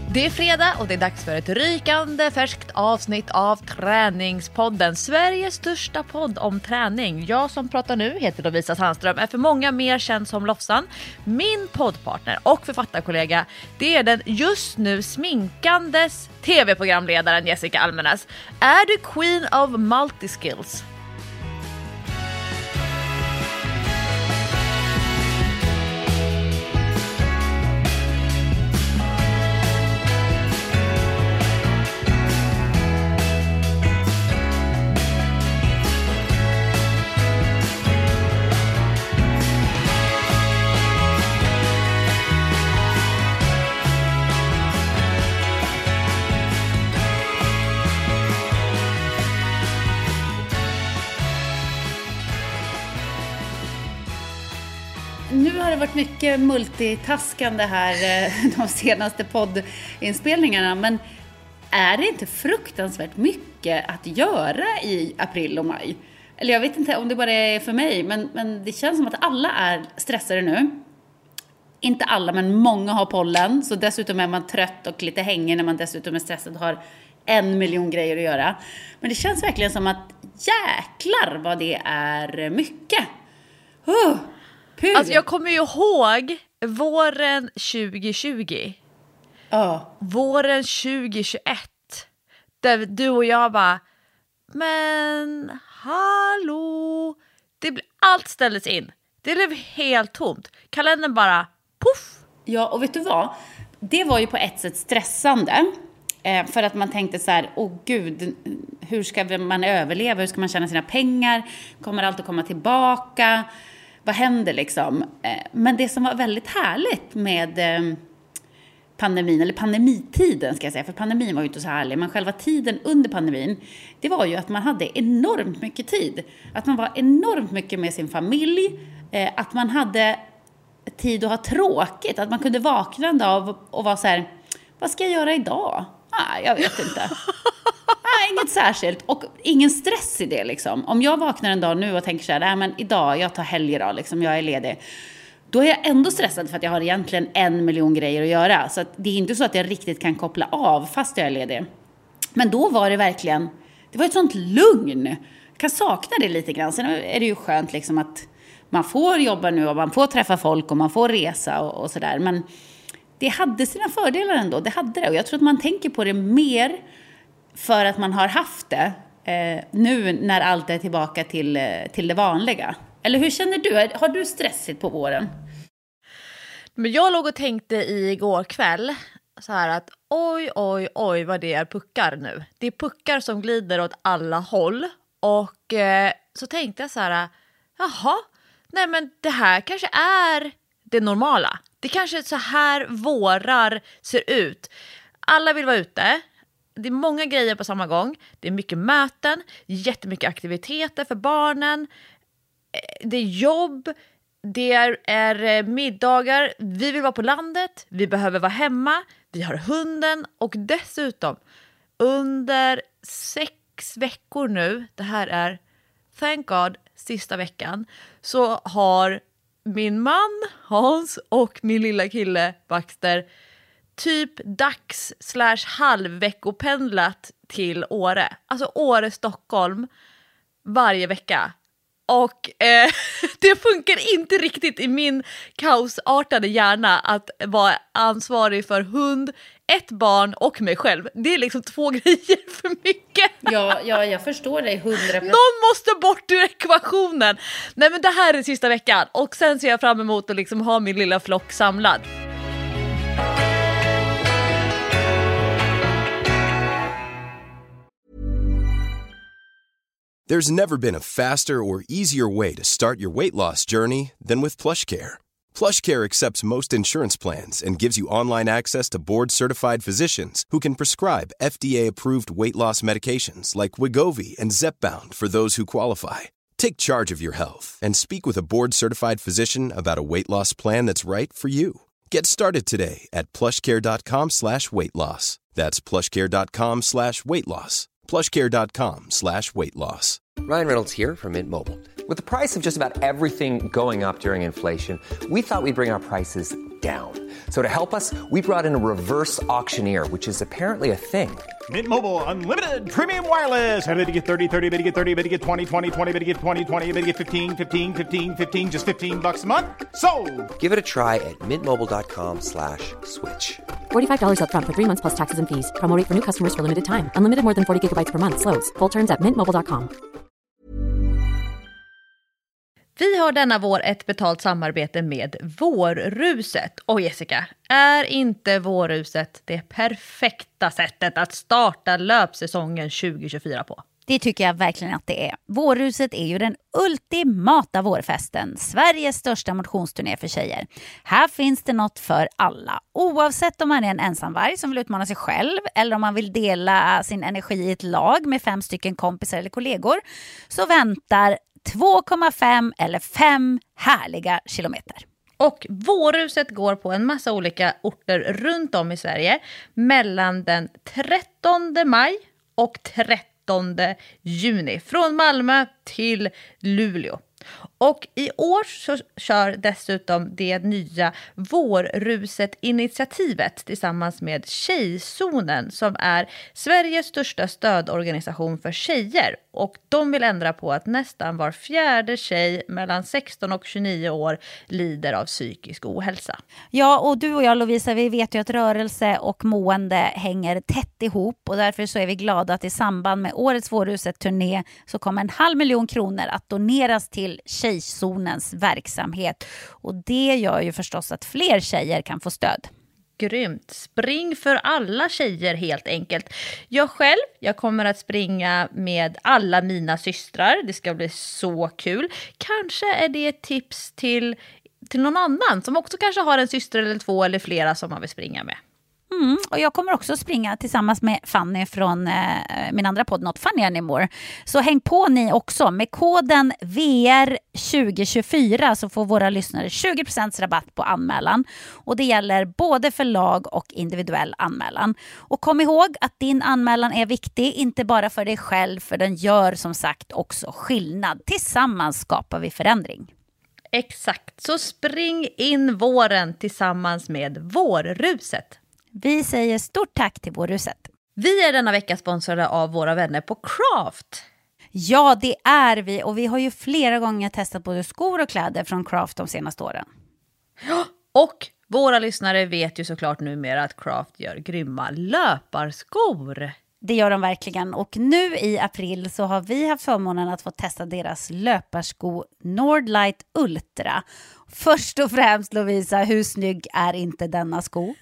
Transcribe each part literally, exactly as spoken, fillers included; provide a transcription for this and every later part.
Det är fredag och det är dags för ett rykande färskt avsnitt av Träningspodden, Sveriges största podd om träning. Jag som pratar nu heter Lovisa Sandström, är för många mer känd som Lofsan. Min poddpartner och författarkollega, det är den just nu sminkandes tv-programledaren Jessica Almenäs. Är du queen of multiskills? Nu har det varit mycket multitaskande här de senaste poddinspelningarna, men är det inte fruktansvärt mycket att göra i april och maj? Eller jag vet inte om det bara är för mig, men, men det känns som att alla är stressade nu. Inte alla, men många har pollen, så dessutom är man trött och lite hängig när man dessutom är stressad och har en miljon grejer att göra. Men det känns verkligen som att jäklar vad det är mycket. Uh. Alltså jag kommer ju ihåg våren tjugo tjugo. Oh. Våren tjugo tjugoett. Där du och jag bara, men hallå. Det blev, allt ställdes in. Det blev helt tomt. Kalendern bara, puff. Ja, och vet du vad? Det var ju på ett sätt stressande. Eh, för att man tänkte så här, åh gud, hur ska man överleva? Hur ska man tjäna sina pengar? Kommer allt att komma tillbaka? Vad händer liksom? Men det som var väldigt härligt med pandemin, eller pandemitiden ska jag säga, för pandemin var ju inte så härlig, men själva tiden under pandemin, det var ju att man hade enormt mycket tid. Att man var enormt mycket med sin familj, att man hade tid att ha tråkigt, att man kunde vakna en dag och vara så här, vad ska jag göra idag? Nej, jag vet inte. Nej, inget särskilt. Och ingen stress i det liksom. Om jag vaknar en dag nu och tänker så här, nej men idag, jag tar helg idag liksom, jag är ledig. Då är jag ändå stressad för att jag har egentligen en miljon grejer att göra. Så att det är inte så att jag riktigt kan koppla av fast jag är ledig. Men då var det verkligen, det var ett sånt lugn. Jag kan sakna det lite grann. Sen är det ju skönt liksom att man får jobba nu och man får träffa folk och man får resa och, och sådär. Men det hade sina fördelar ändå, det hade det. Och jag tror att man tänker på det mer för att man har haft det eh, nu när allt är tillbaka till, till det vanliga. Eller hur känner du? Har du stressigt på våren? Men jag låg och tänkte igår kväll så här att oj, oj, oj vad det är puckar nu. Det är puckar som glider åt alla håll. Och eh, så tänkte jag så här, jaha, nej men det här kanske är det normala. Det kanske är så här vårar ser ut. Alla vill vara ute. Det är många grejer på samma gång. Det är mycket möten, jättemycket aktiviteter för barnen. Det är jobb, det är, är middagar. Vi vill vara på landet, vi behöver vara hemma. Vi har hunden och dessutom under sex veckor nu, det här är thank God sista veckan, så har min man Hans och min lilla kille Baxter typ dags slash halvveckopendlat till Åre. Alltså Åre, Stockholm varje vecka. Och eh, det funkar inte riktigt i min kaosartade hjärna att vara ansvarig för hund, ett barn och mig själv. Det är liksom två grejer för mycket. Ja, ja jag förstår dig hundra procent. Någon måste bort ur ekvationen. Nej men det här är sista veckan. Och sen ser jag fram emot att liksom ha min lilla flock samlad. There's never been a faster or easier way to start your weight loss journey than with PlushCare. PlushCare accepts most insurance plans and gives you online access to board-certified physicians who can prescribe F D A-approved weight loss medications like Wegovy and Zepbound for those who qualify. Take charge of your health and speak with a board-certified physician about a weight loss plan that's right for you. Get started today at plushcare.com slash weight loss. That's plushcare.com slash weight loss. plushcare.com slash weight loss. Ryan Reynolds here from Mint Mobile. With the price of just about everything going up during inflation, we thought we'd bring our prices down. So to help us, we brought in a reverse auctioneer, which is apparently a thing. Mint Mobile Unlimited Premium Wireless. How to get thirty, thirty, bit to get thirty, bit to get twenty, twenty, twenty, bit to get twenty, twenty, bit to get fifteen, fifteen, fifteen, fifteen, just fifteen bucks a month? Sold! Give it a try at mintmobile.com slash switch. forty-five dollars up front for three months plus taxes and fees. Promo rate for new customers for limited time. Unlimited more than forty gigabytes per month. Slows full terms at mint mobile dot com. Vi har denna vår ett betalt samarbete med Vårruset. Och Jessica, är inte Vårruset det perfekta sättet att starta löpsäsongen tjugo tjugofyra på? Det tycker jag verkligen att det är. Vårruset är ju den ultimata vårfesten. Sveriges största motionsturné för tjejer. Här finns det något för alla. Oavsett om man är en ensamvarg som vill utmana sig själv eller om man vill dela sin energi i ett lag med fem stycken kompisar eller kollegor, så väntar två komma fem eller fem härliga kilometer. Och Vårruset går på en massa olika orter runt om i Sverige mellan den trettonde maj och trettonde juni. Från Malmö till Luleå. Och i år så kör dessutom det nya Vårruset-initiativet tillsammans med Tjejzonen som är Sveriges största stödorganisation för tjejer. Och de vill ändra på att nästan var fjärde tjej mellan sexton och tjugonio år lider av psykisk ohälsa. Ja, och du och jag Lovisa, vi vet ju att rörelse och mående hänger tätt ihop och därför så är vi glada att i samband med årets Vårruset-turné så kommer en halv miljon kronor att doneras till Tjejzonens verksamhet. Och det gör ju förstås att fler tjejer kan få stöd. Grymt. Spring för alla tjejer helt enkelt. Jag själv, jag kommer att springa med alla mina systrar. Det ska bli så kul. Kanske är det ett tips till, till någon annan som också kanske har en syster eller två eller flera som man vill springa med. Mm, och jag kommer också springa tillsammans med Fanny från eh, min andra podd Not Funny Anymore. Så häng på ni också. Med koden V R tjugo tjugofyra så får våra lyssnare tjugo procent rabatt på anmälan. Och det gäller både för lag och individuell anmälan. Och kom ihåg att din anmälan är viktig, inte bara för dig själv, för den gör som sagt också skillnad. Tillsammans skapar vi förändring. Exakt, så spring in våren tillsammans med Vårruset. Vi säger stort tack till Vårruset. Vi är denna vecka sponsrade av våra vänner på Craft. Ja, det är vi. Och vi har ju flera gånger testat både skor och kläder från Craft de senaste åren. Ja, och våra lyssnare vet ju såklart numera att Craft gör grymma löparskor. Det gör de verkligen. Och nu i april så har vi haft förmånen att få testa deras löparsko Nordlight Ultra. Först och främst Lovisa, hur snygg är inte denna sko?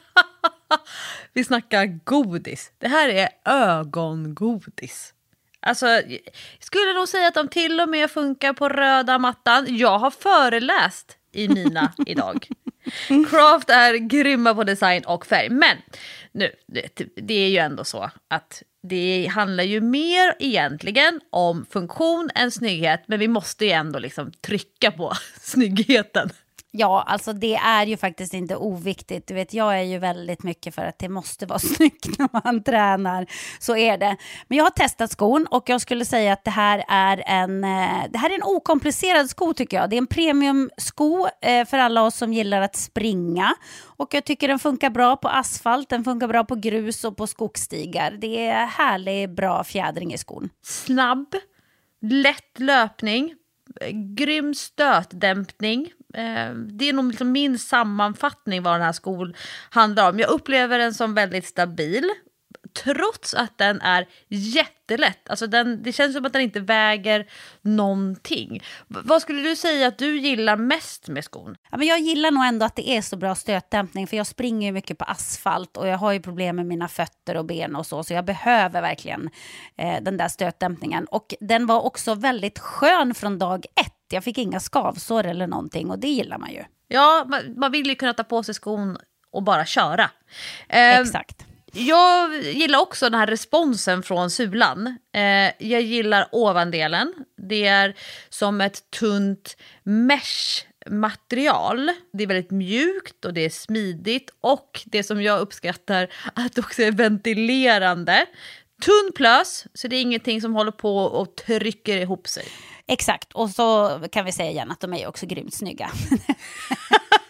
Vi snackar godis. Det här är ögongodis. Alltså, jag skulle nog säga att de till och med funkar på röda mattan. Jag har föreläst i mina idag. Craft är grymma på design och färg. Men nu, det, det är ju ändå så att det handlar ju mer egentligen om funktion än snygghet. Men vi måste ju ändå liksom trycka på snyggheten. Ja, alltså det är ju faktiskt inte oviktigt. Du vet, jag är ju väldigt mycket för att det måste vara snyggt när man tränar. Så är det. Men jag har testat skon och jag skulle säga att det här är en, det här är en okomplicerad sko tycker jag. Det är en premiumsko för alla oss som gillar att springa. Och jag tycker den funkar bra på asfalt, den funkar bra på grus och på skogsstigar. Det är härlig, bra fjädring i skon. Snabb, lätt löpning, grym stötdämpning. Det är nog liksom min sammanfattning vad den här skon handlar om. Jag upplever den som väldigt stabil trots att den är jättelätt. Alltså den, det känns som att den inte väger någonting. V- vad skulle du säga att du gillar mest med skon? Ja, men jag gillar nog ändå att det är så bra stötdämpning för jag springer ju mycket på asfalt och jag har ju problem med mina fötter och ben och så så jag behöver verkligen eh, den där stötdämpningen. Och den var också väldigt skön från dag ett. Jag fick inga skavsår eller någonting och det gillar man ju. Ja, man, man vill ju kunna ta på sig skon och bara köra. Eh, Exakt. Jag gillar också den här responsen från sulan. Eh, jag gillar ovandelen. Det är som ett tunt mesh-material. Det är väldigt mjukt och det är smidigt. Och det som jag uppskattar att det också är ventilerande. Tunn plös, så det är ingenting som håller på och trycker ihop sig. Exakt, och så kan vi säga igen att de är också grymt snygga.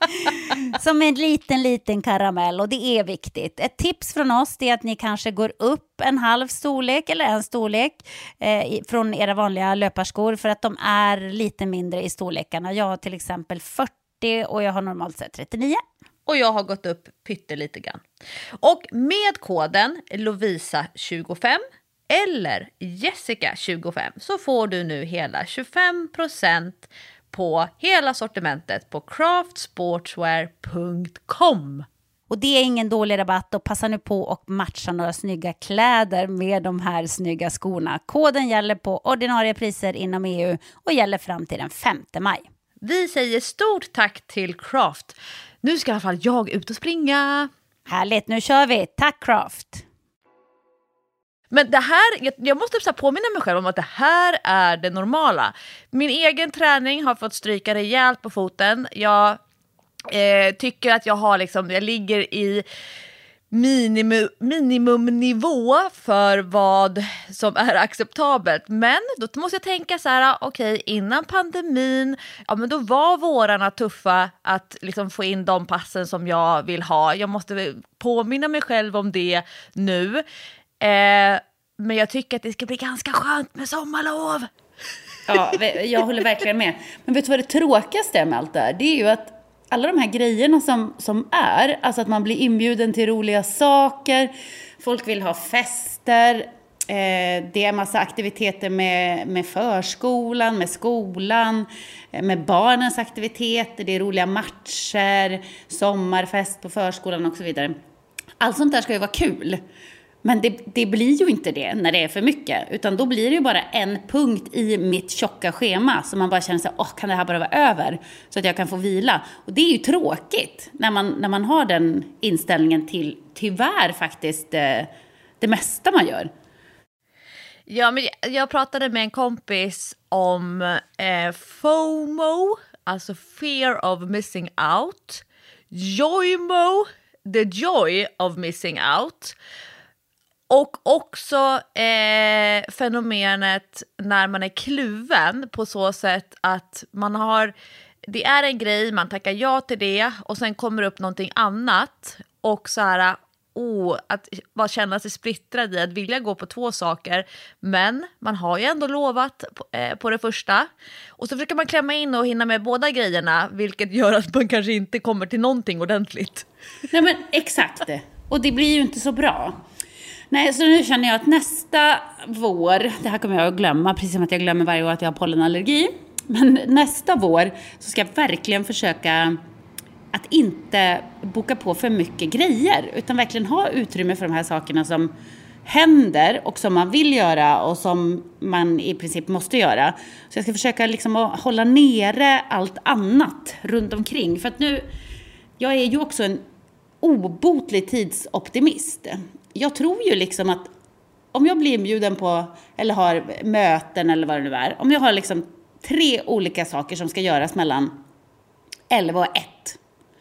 Som en liten, liten karamell, och det är viktigt. Ett tips från oss är att ni kanske går upp en halv storlek eller en storlek eh, från era vanliga löparskor, för att de är lite mindre i storlekarna. Jag har till exempel fyrtio och jag har normalt sett trettionio. Och jag har gått upp pyttelite grann. Och med koden Lovisa tjugofem eller Jessica tjugofem så får du nu hela tjugofem procent på hela sortimentet på craft sportswear punkt com. Och det är ingen dålig rabatt, och passa nu på och matcha några snygga kläder med de här snygga skorna. Koden gäller på ordinarie priser inom E U och gäller fram till den femte maj. Vi säger stort tack till Craft. Nu ska i alla fall jag ut och springa. Härligt, nu kör vi. Tack Craft! Men det här, jag, jag måste så här påminna mig själv om att det här är det normala. Min egen träning har fått stryka rejält på foten. Jag eh, tycker att jag har liksom, jag ligger i minimum, minimumnivå för vad som är acceptabelt. Men då måste jag tänka så här, okej, okay, innan pandemin, ja men då var vårarna tuffa att liksom få in de passen som jag vill ha. Jag måste påminna mig själv om det nu. Eh, men jag tycker att det ska bli ganska skönt med sommarlov. Ja, jag håller verkligen med. Men vet du vad det tråkigaste är med allt det här? Det är ju att alla de här grejerna som, som är, alltså att man blir inbjuden till roliga saker, folk vill ha fester, eh, det är en massa aktiviteter med, med förskolan, med skolan, eh, med barnens aktiviteter, det är roliga matcher, sommarfest på förskolan och så vidare. Allt sånt där ska ju vara kul. Men det, det blir ju inte det när det är för mycket. Utan då blir det ju bara en punkt i mitt tjocka schema. Så man bara känner sig, åh, kan det här bara vara över? Så att jag kan få vila. Och det är ju tråkigt när man, när man har den inställningen till, tyvärr faktiskt, det, det mesta man gör. Ja, men jag pratade med en kompis om eh, FOMO, alltså fear of missing out. JOYMO, the joy of missing out. Och också eh, fenomenet när man är kluven på så sätt att man har, det är en grej, man tackar ja till det och sen kommer upp någonting annat och så här, oh, att bara känna sig splittrad i att vilja gå på två saker, men man har ju ändå lovat på, eh, på det första och så försöker man klämma in och hinna med båda grejerna, vilket gör att man kanske inte kommer till någonting ordentligt. Nej men exakt, och det blir ju inte så bra. Nej, så nu känner jag att nästa vår, det här kommer jag att glömma, precis som att jag glömmer varje år att jag har pollenallergi. Men nästa vår så ska jag verkligen försöka att inte boka på för mycket grejer. Utan verkligen ha utrymme för de här sakerna som händer och som man vill göra och som man i princip måste göra. Så jag ska försöka liksom att hålla nere allt annat runt omkring. För att nu, jag är ju också en obotlig tidsoptimist. Jag tror ju liksom att om jag blir inbjuden på eller har möten eller vad det nu är. Om jag har liksom tre olika saker som ska göras mellan elva och ett.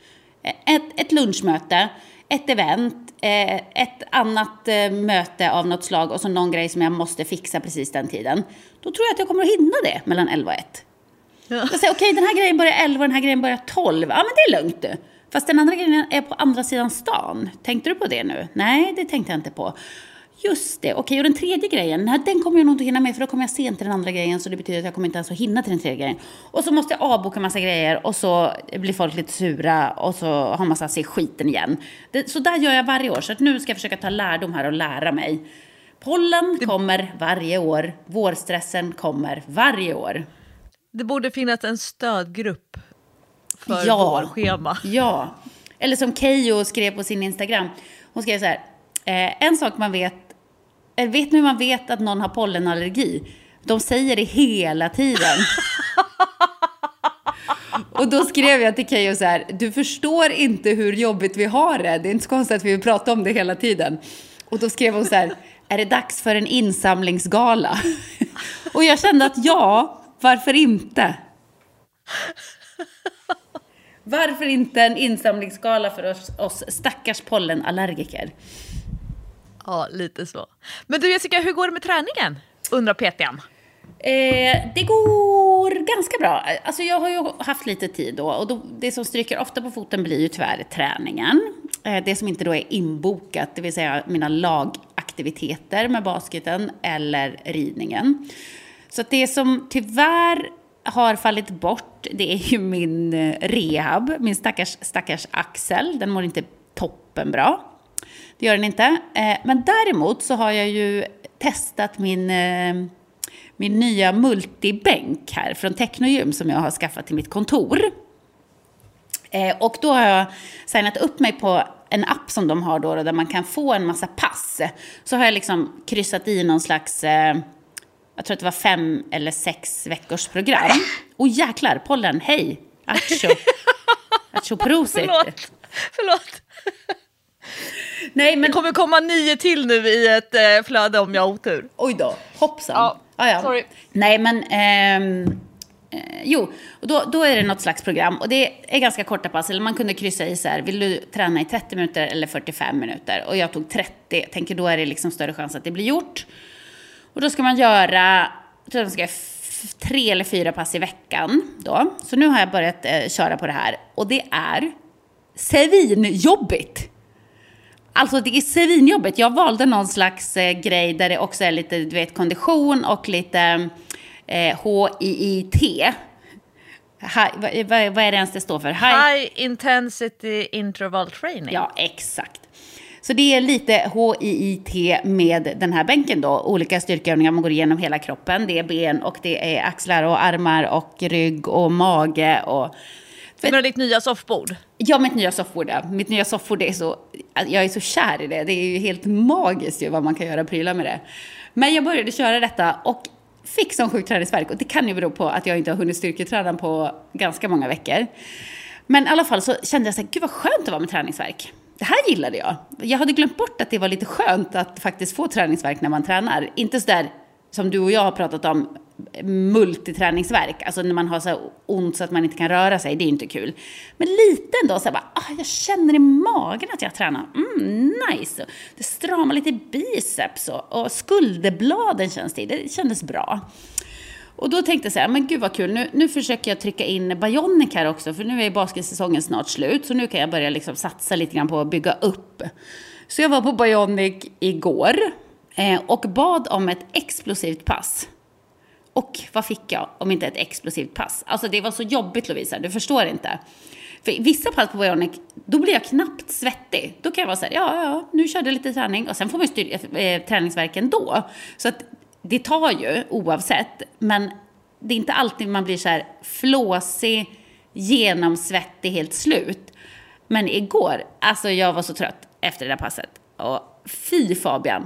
Ett, ett lunchmöte, ett event, ett annat möte av något slag och så någon grej som jag måste fixa precis den tiden. Då tror jag att jag kommer att hinna det mellan elva och ett. Ja. Jag säger okej, okay, den här grejen börjar elva och den här grejen börjar tolv. Ja, men det är lugnt du. Fast den andra grejen är på andra sidan stan. Tänkte du på det nu? Nej, det tänkte jag inte på. Just det, okej. Och den tredje grejen, nej, den kommer jag nog inte hinna med. För då kommer jag sent till den andra grejen. Så det betyder att jag kommer inte ens att hinna till den tredje grejen. Och så måste jag avboka massa grejer. Och så blir folk lite sura. Och så har man satt sig skiten igen. Det, så där gör jag varje år. Så att nu ska jag försöka ta lärdom här och lära mig. Pollen det... kommer varje år. Vårstressen kommer varje år. Det borde finnas en stödgrupp för ja, vår schema. Ja, eller som Keyyo skrev på sin Instagram. Hon skrev så här, eh, en sak man vet, vet ni hur man vet att någon har pollenallergi? De säger det hela tiden. Och då skrev jag till Keyyo så här, du förstår inte hur jobbigt vi har det. Det är inte så konstigt att vi vill prata om det hela tiden. Och då skrev hon så här, är det dags för en insamlingsgala? Och jag kände att ja, varför inte? Varför inte en insamlingsgala för oss, oss stackars pollenallergiker? Ja, lite så. Men du Jessica, hur går det med träningen? Undrar P T:n. Eh, det går mår ganska bra. Alltså jag har ju haft lite tid då. Och då, det som stryker ofta på foten blir ju tyvärr träningen. Det som inte då är inbokat, det vill säga mina lagaktiviteter med basketen eller ridningen. Så att det som tyvärr har fallit bort, det är ju min rehab. Min stackars, stackars axel, den mår inte toppen bra. Det gör den inte. Men däremot så har jag ju testat min, min nya multibänk här från Technogym som jag har skaffat till mitt kontor. Och då har jag signat upp mig på en app som de har då, där man kan få en massa pass. Så har jag liksom kryssat i någon slags, jag tror att det var fem eller sex veckors program. Och jäklar, pollen, hej, acho, acho prosit. Förlåt, förlåt. Nej, men det kommer komma nio till nu i ett eh, flöde om jag har otur. Oj då, hoppsan. Ja, ah, ja. sorry. Nej, men ehm, eh, jo, och då, då är det något slags program. Och det är ganska korta pass. Eller man kunde kryssa i så här, vill du träna i trettio minuter eller fyrtiofem minuter? Och jag tog trettio, jag tänker då är det liksom större chans att det blir gjort. Och då ska man göra, jag tror att man ska f- tre eller fyra pass i veckan då. Så nu har jag börjat eh, köra på det här. Och det är svinjobbigt. Alltså det är svinjobbigt. Jag valde någon slags eh, grej där det också är lite, du vet, kondition och lite eh, H I I T. Hi, vad, vad, vad är det ens det står för? High, High Intensity Interval Training. Ja, exakt. Så det är lite H I I T med den här bänken då. Olika styrkeövningar, man går igenom hela kroppen. Det är ben och det är axlar och armar och rygg och mage och... Det är ditt nya soffbord. Ja, mitt nya soffbord. Ja. Mitt nya soffbord är så... Jag är så kär i det. Det är ju helt magiskt ju vad man kan göra prylar med det. Men jag började köra detta och fick sån sjuk träningsvärk. Och det kan ju bero på att jag inte har hunnit styrketräna på ganska många veckor. Men i alla fall så kände jag så här, gud vad skönt det var med träningsvärk. Det här gillade jag. Jag hade glömt bort att det var lite skönt att faktiskt få träningsvärk när man tränar. Inte så där som du och jag har pratat om, multiträningsvärk. Alltså när man har så ont så att man inte kan röra sig. Det är inte kul. Men lite ändå så här bara, ah, jag känner i magen att jag tränar. Mm, nice. Det stramar lite i biceps och, och skulderbladen känns det. Det kändes bra. Och då tänkte jag så här, men gud vad kul. Nu, nu försöker jag trycka in Bionic här också. För nu är basketsäsongen snart slut. Så nu kan jag börja liksom satsa lite grann på att bygga upp. Så jag var på Bionic igår. Eh, och bad om ett explosivt pass. Och vad fick jag om inte ett explosivt pass? Alltså det var så jobbigt, Lovisa, du förstår inte. För vissa pass på Bionic, då blir jag knappt svettig. Då kan jag vara så här, ja, ja, nu körde jag lite träning. Och sen får man ju styr- äh, träningsverken då. Så att det tar ju oavsett. Men det är inte alltid man blir så här flåsig, genomsvettig, helt slut. Men igår, alltså jag var så trött efter det där passet. Och fy Fabian.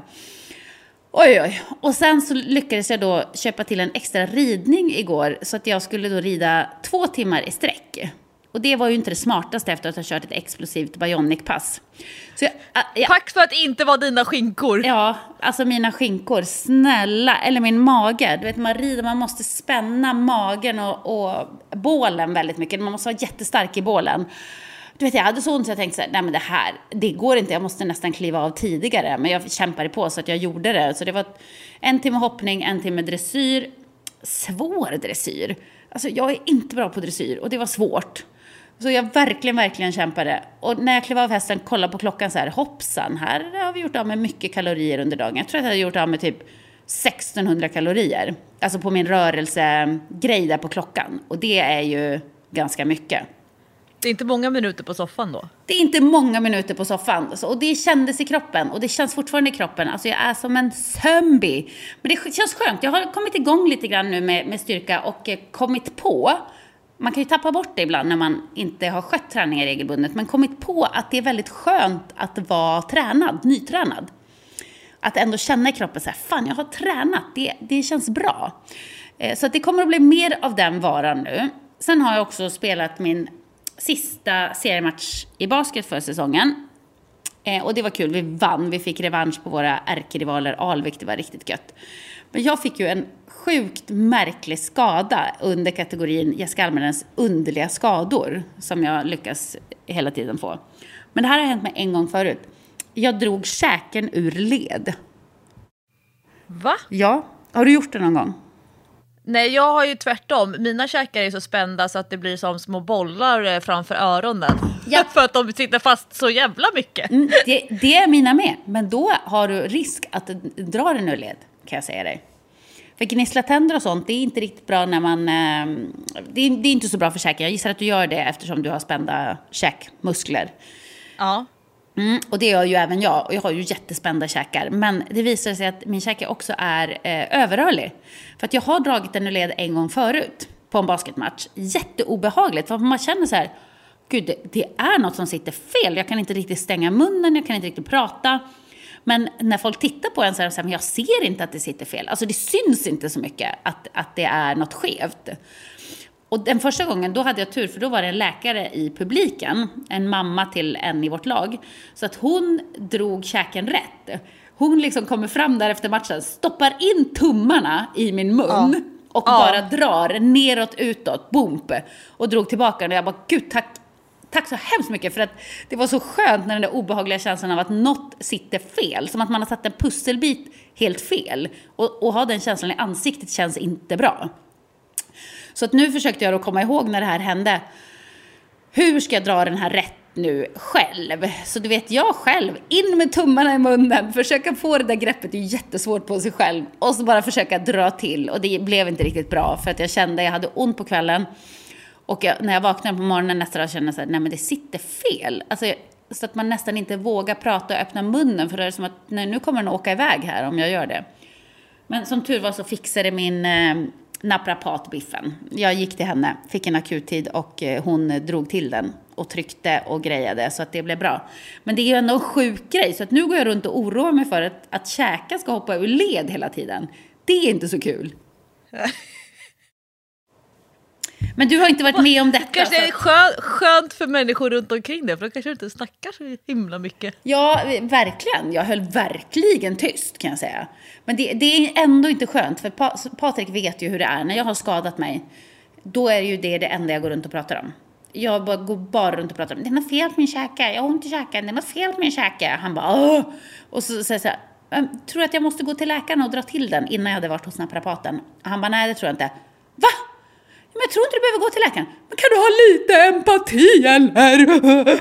Oj, oj. Och sen så lyckades jag då köpa till en extra ridning igår. Så att jag skulle då rida två timmar i sträck. Och det var ju inte det smartaste efter att ha kört ett explosivt Bionic-pass. Så jag, jag, Tack för att det inte var dina skinkor. Ja, alltså mina skinkor. Snälla. Eller min mage. Du vet, man rider, man måste spänna magen och, och bålen väldigt mycket. Man måste vara jättestark i bålen. Du vet, jag hade så ont så jag tänkte så här, nej men det här, det går inte, jag måste nästan kliva av tidigare. Men jag kämpade på så att jag gjorde det. Så det var en timme hoppning, en timme dressyr. Svår dressyr. Alltså jag är inte bra på dressyr och det var svårt. Så jag verkligen, verkligen kämpade. Och när jag klev av hästen, kollade på klockan så här, hoppsan, här har vi gjort av med mycket kalorier under dagen. Jag tror att jag hade gjort av med typ sextonhundra kalorier. Alltså på min rörelsegrej där på klockan. Och det är ju ganska mycket. Det är inte många minuter på soffan då? Det är inte många minuter på soffan. Och det kändes i kroppen. Och det känns fortfarande i kroppen. Alltså jag är som en zombie. Men det känns skönt. Jag har kommit igång lite grann nu med, med styrka. Och kommit på. Man kan ju tappa bort det ibland när man inte har skött träningar regelbundet. Men kommit på att det är väldigt skönt att vara tränad. Nytränad. Att ändå känna i kroppen så här. Fan, jag har tränat. Det, det känns bra. Så att det kommer att bli mer av den varan nu. Sen har jag också spelat min sista seriematch i basket för säsongen. Eh, och det var kul, vi vann. Vi fick revansch på våra ärkerivaler Alvik, det var riktigt gött. Men jag fick ju en sjukt märklig skada under kategorin Jessica Almenens underliga skador. Som jag lyckas hela tiden få. Men det här har hänt mig en gång förut. Jag drog käken ur led. Va? Ja, har du gjort det någon gång? Nej, jag har ju tvärtom. Mina käkar är så spända så att det blir som små bollar framför öronen. Ja. För att de sitter fast så jävla mycket. Mm, det, det är mina med. Men då har du risk att dra den ur led, kan jag säga dig. För gnissla tänder och sånt, det är inte riktigt bra när man... Eh, det, är, det är inte så bra för käken. Jag gissar att du gör det eftersom du har spända käkmuskler. Ja. Mm, och det gör ju även jag. Och jag har ju jättespända käkar. Men det visar sig att min käke också är eh, överrörlig. För att jag har dragit den ur led en gång förut på en basketmatch. Jätteobehagligt. För man känner så här, gud, det, det är något som sitter fel. Jag kan inte riktigt stänga munnen, jag kan inte riktigt prata. Men när folk tittar på en så är det så här, men jag ser inte att det sitter fel. Alltså det syns inte så mycket att, att det är något skevt. Och den första gången, då hade jag tur, för då var det en läkare i publiken, en mamma till en i vårt lag. Så att hon drog käken rätt. Hon liksom kommer fram där efter matchen, stoppar in tummarna i min mun ja. och ja. bara drar neråt, utåt, boom, och drog tillbaka. Och jag bara, gud, tack, tack så hemskt mycket, för att det var så skönt när den där obehagliga känslan av att något sitter fel. Som att man har satt en pusselbit helt fel. Och, och ha den känslan i ansiktet känns inte bra. Så att nu försökte jag då komma ihåg när det här hände. Hur ska jag dra den här rätt nu själv? Så du vet, jag själv, in med tummarna i munnen. Försöka få det där greppet, det är jättesvårt på sig själv. Och så bara försöka dra till. Och det blev inte riktigt bra, för att jag kände att jag hade ont på kvällen. Och jag, när jag vaknade på morgonen nästa dag kände jag så här, nej men det sitter fel. Alltså, så att man nästan inte vågar prata och öppna munnen. För det är som att, nej, nu kommer den åka iväg här om jag gör det. Men som tur var så fixade min... Eh, naprapatbiffen. Jag gick till henne, fick en akuttid och hon drog till den och tryckte och grejade så att det blev bra. Men det är ju ändå en sjuk grej, så att nu går jag runt och oroar mig för att, att käka ska hoppa ur led hela tiden. Det är inte så kul. Men du har inte varit med om detta. Kanske är det skönt, skönt för människor runt omkring det, för de kanske inte snackar så himla mycket. Ja, verkligen. Jag höll verkligen tyst, kan jag säga. Men det, det är ändå inte skönt, för pa- Patrik vet ju hur det är. När jag har skadat mig, då är ju det det enda jag går runt och pratar om. Jag bara, går bara runt och pratar om, det är något fel på min käke, jag har ont i käken, det är något fel på min käke. Han bara, åh! Och så säger så här, jag tror att jag måste gå till läkaren och dra till den innan jag hade varit hos naprapaten. Han bara, nej det tror jag inte. Va? Men jag tror inte du behöver gå till läkaren. Men kan du ha lite empati eller?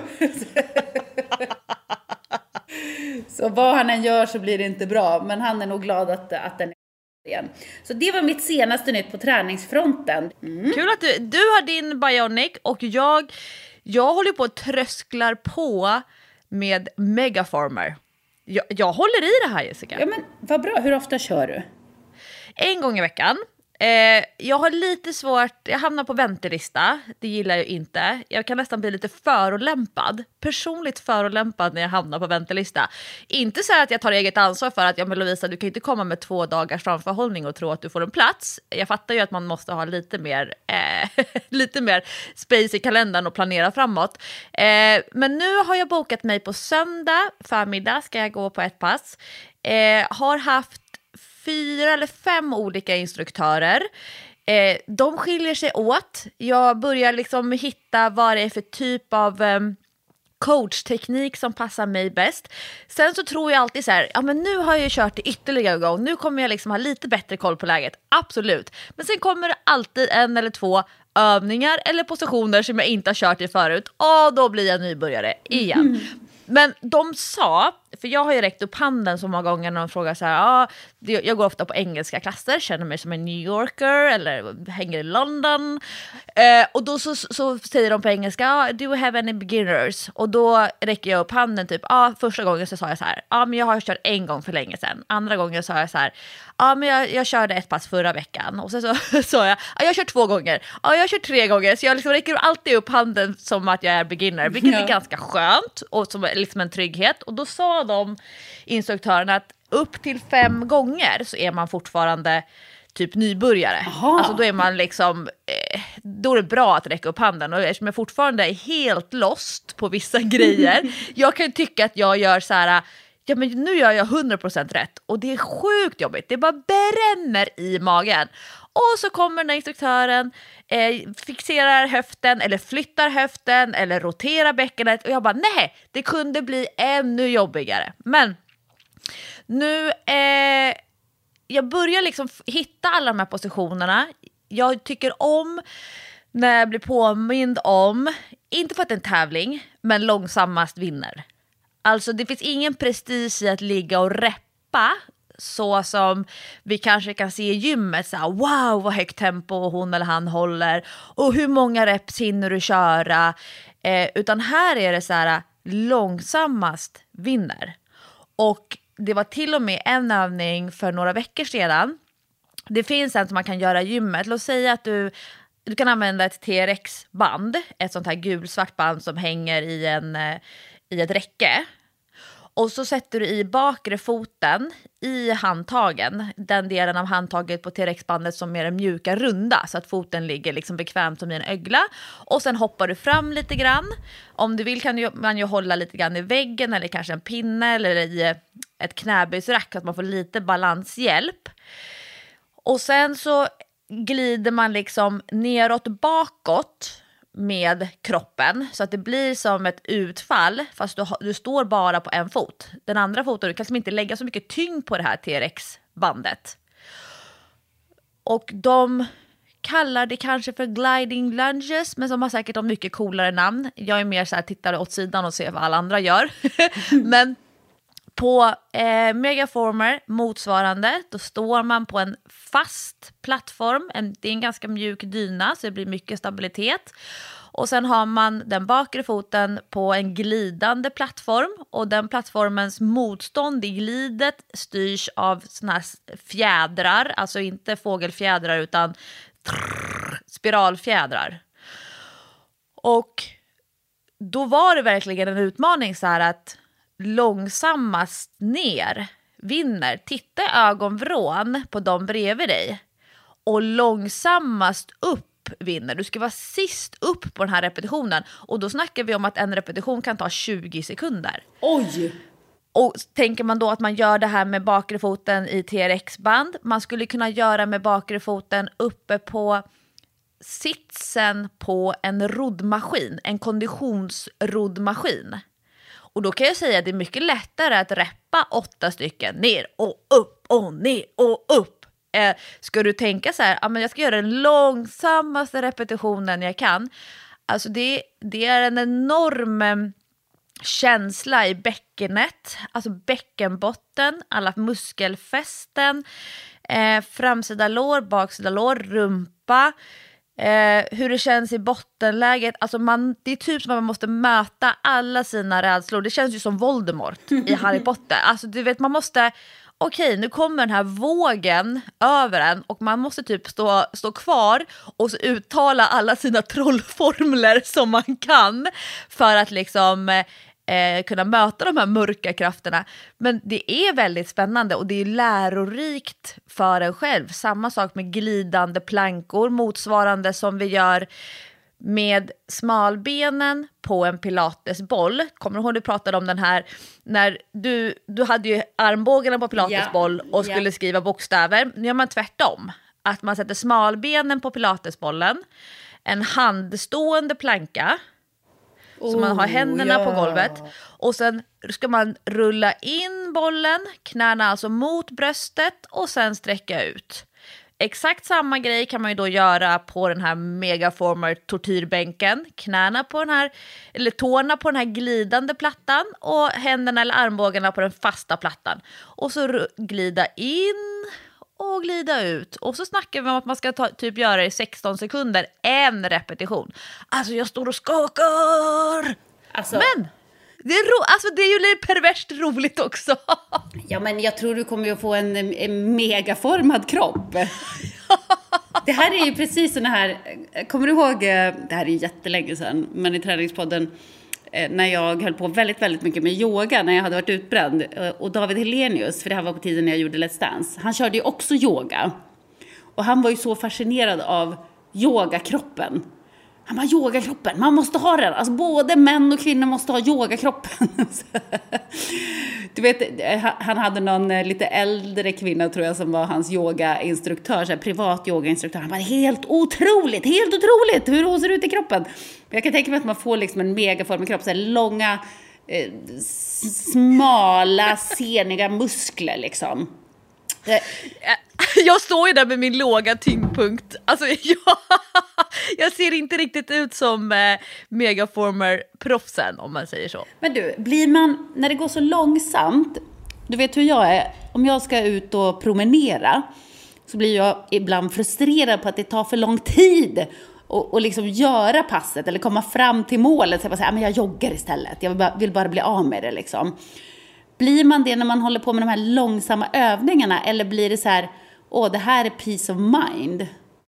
Så vad han än gör så blir det inte bra. Men han är nog glad att, att den är igen. Så det var mitt senaste nytt på träningsfronten. Mm. Kul att du, du har din Bionic och jag, jag håller på att trösklar på med Megaformer. Jag, jag håller i det här, Jessica. Ja, men vad bra. Hur ofta kör du? En gång i veckan. Eh, jag har lite svårt, jag hamnar på väntelista, det gillar jag inte. Jag kan nästan bli lite förolämpad, personligt förolämpad när jag hamnar på väntelista. Inte så att jag tar eget ansvar för att, ja men Lovisa, du kan inte komma med två dagars framförhållning och tro att du får en plats. Jag fattar ju att man måste ha lite mer, eh, lite mer space i kalendern och planera framåt. Eh, men nu har jag bokat mig på söndag förmiddag, ska jag gå på ett pass. Eh, har haft fyra eller fem olika instruktörer. Eh, de skiljer sig åt. Jag börjar liksom hitta vad det är för typ av eh, coachteknik som passar mig bäst. Sen så tror jag alltid så här, ja men nu har jag kört det ytterligare en gång. Nu kommer jag liksom ha lite bättre koll på läget. Absolut. Men sen kommer det alltid en eller två övningar eller positioner som jag inte har kört i förut. Och då blir jag nybörjare igen. Mm. Men de sa, för jag har ju räckt upp handen så många gånger när de frågar så här, ah, jag går ofta på engelska klasser, känner mig som en New Yorker eller hänger i London. Eh, och då så, så säger de på engelska, ah, do you have any beginners? Och då räcker jag upp handen typ, ah, första gången så sa jag så här, ah, men jag har kört en gång för länge sedan. Andra gången sa jag så här, ah, men jag, jag körde ett pass förra veckan. Och sen så sa jag, ah, jag har kört två gånger. Ja, ah, jag har kört tre gånger. Så jag liksom räcker alltid upp handen som att jag är beginner, vilket ja. är ganska skönt och som liksom en trygghet. Och då sa de instruktörerna att upp till fem gånger så är man fortfarande typ nybörjare. Aha. Alltså då är man liksom eh, då är det bra att räcka upp handen, och eftersom jag fortfarande är helt lost på vissa grejer, jag kan tycka att jag gör så här, ja men nu gör jag hundra procent rätt och det är sjukt jobbigt, det bara bränner i magen. Och så kommer den här instruktören, eh, fixerar höften eller flyttar höften eller roterar bäckenet och jag bara nej, det kunde bli ännu jobbigare. Men nu eh, jag börjar liksom hitta alla de här positionerna. Jag tycker om när jag blir påmind om, inte för att det är en tävling, men långsammast vinner. Alltså det finns ingen prestige i att ligga och reppa så som vi kanske kan se i gymmet. Så här, wow, vad högt tempo hon eller han håller. Och hur många reps hinner du köra? Eh, utan här är det så här, långsammast vinner. Och det var till och med en övning för några veckor sedan. Det finns en som man kan göra i gymmet. Låt säga att du, du kan använda ett T R X-band. Ett sånt här gulsvart band som hänger i, en, i ett räcke. Och så sätter du i bakre foten i handtagen. Den delen av handtaget på T R X-bandet som är den mjuka runda. Så att foten ligger liksom bekvämt som i en ögla. Och sen hoppar du fram lite grann. Om du vill kan man ju hålla lite grann i väggen eller kanske en pinne eller i ett knäböjsrack. Så att man får lite balanshjälp. Och sen så glider man liksom neråt bakåt med kroppen så att det blir som ett utfall fast du, du står bara på en fot. Den andra foten, du kan liksom inte lägga så mycket tyngd på det här T R X-bandet. Och de kallar det kanske för gliding lunges, men som har säkert de mycket coolare namn. Jag är mer så här, tittar åt sidan och ser vad alla andra gör. Men på eh, Megaformer motsvarande, då står man på en fast plattform. En, det är en ganska mjuk dyna så det blir mycket stabilitet. Och sen har man den bakre foten på en glidande plattform. Och den plattformens motstånd i glidet styrs av såna här fjädrar. Alltså inte fågelfjädrar utan trrr, spiralfjädrar. Och då var det verkligen en utmaning så här att långsammast ner vinner. Titta ögonvrån på dem bredvid dig. Och långsammast upp vinner. Du ska vara sist upp på den här repetitionen. Och då snackar vi om att en repetition kan ta tjugo sekunder. Oj! Och tänker man då att man gör det här med bakre foten i T R X-band. Man skulle kunna göra med bakre foten uppe på sitsen på en roddmaskin. En konditionsroddmaskin. Och då kan jag säga att det är mycket lättare att reppa åtta stycken ner och upp och ner och upp. Eh, ska du tänka så här, ja, men jag ska göra den långsammaste repetitionen jag kan. Alltså det, det är en enorm eh, känsla i bäckenet. Alltså bäckenbotten, alla muskelfästen, eh, framsida lår, baksida lår, rumpa. Eh, hur det känns i bottenläget. Alltså man, det är typ som att man måste möta alla sina rädslor. Det känns ju som Voldemort i Harry Potter. Alltså du vet, man måste, okej okay, nu kommer den här vågen över en och man måste typ stå, stå kvar och så uttala alla sina trollformler som man kan för att liksom eh, kunna möta de här mörka krafterna. Men det är väldigt spännande och det är lärorikt för en själv. Samma sak med glidande plankor, motsvarande som vi gör med smalbenen på en pilatesboll. Kommer du ihåg du pratade om den här när du, du hade ju armbågarna på pilatesboll ja, och skulle ja. skriva bokstäver. Nu gör man tvärtom. Att man sätter smalbenen på pilatesbollen, en handstående planka. Så man har händerna oh, ja. på golvet. Och sen ska man rulla in bollen, knäna alltså mot bröstet och sen sträcka ut. Exakt samma grej kan man ju då göra på den här Megaformer tortyrbänken. Knäna på den här, eller tårna på den här glidande plattan och händerna eller armbågarna på den fasta plattan. Och så glida in och glida ut. Och så snackar vi om att man ska ta, typ göra det i sexton sekunder. En repetition. Alltså jag står och skakar. Alltså, men det är, ro- alltså, det är ju lite perverst roligt också. Ja, men jag tror du kommer att få en, en megaformad kropp. Det här är ju precis såna här. Kommer du ihåg, det här är jättelänge sedan, men i träningspodden när jag höll på väldigt, väldigt mycket med yoga när jag hade varit utbränd. Och David Helenius, för det här var på tiden när jag gjorde Let's Dance, han körde ju också yoga. Och han var ju så fascinerad av yogakroppen. Han bara, yogakroppen, man måste ha den. Alltså både män och kvinnor måste ha yogakroppen. Du vet, han hade någon lite äldre kvinna tror jag som var hans yogainstruktör, så här, privat yogainstruktör. Han bara, helt otroligt, helt otroligt hur hon ser ut i kroppen. Jag kan tänka mig att man får liksom en megaformig kropp, så här, långa, eh, smala, seniga muskler liksom. Jag står ju där med min låga tyngdpunkt. Alltså, jag, jag ser inte riktigt ut som eh, Megaformer-proffsen, om man säger så. Men du, blir man, när det går så långsamt, du vet hur jag är, om jag ska ut och promenera så blir jag ibland frustrerad på att det tar för lång tid och, och liksom göra passet eller komma fram till målet. Så jag bara säger, men jag joggar istället, jag vill bara, vill bara bli av med det liksom. Blir man det när man håller på med de här långsamma övningarna, eller blir det så här, åh, det här är peace of mind?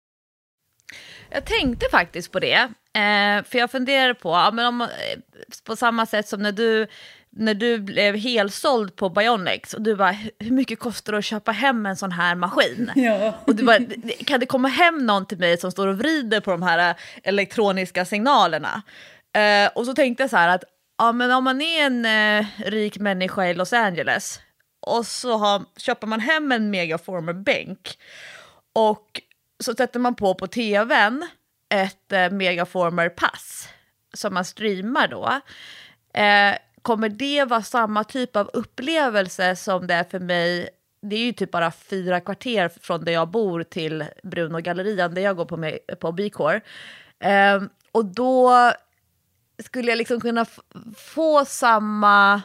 Jag tänkte faktiskt på det, eh, för jag funderar på, ja, men om, på samma sätt som när du, när du blev helsåld på Bionics och du bara, hur mycket kostar det att köpa hem en sån här maskin? Ja. Och du bara, kan det komma hem någon till mig som står och vrider på de här elektroniska signalerna? Eh, och så tänkte jag så här att, ja, men om man är en eh, rik människa i Los Angeles och så har, köper man hem en Megaformer-bänk och så sätter man på på tvn ett eh, Megaformer-pass som man streamar då. Eh, kommer det vara samma typ av upplevelse som det är för mig? Det är ju typ bara fyra kvarter från där jag bor till Bruno Gallerian där jag går på, med, på B-core. Eh, och då skulle jag liksom kunna f- få samma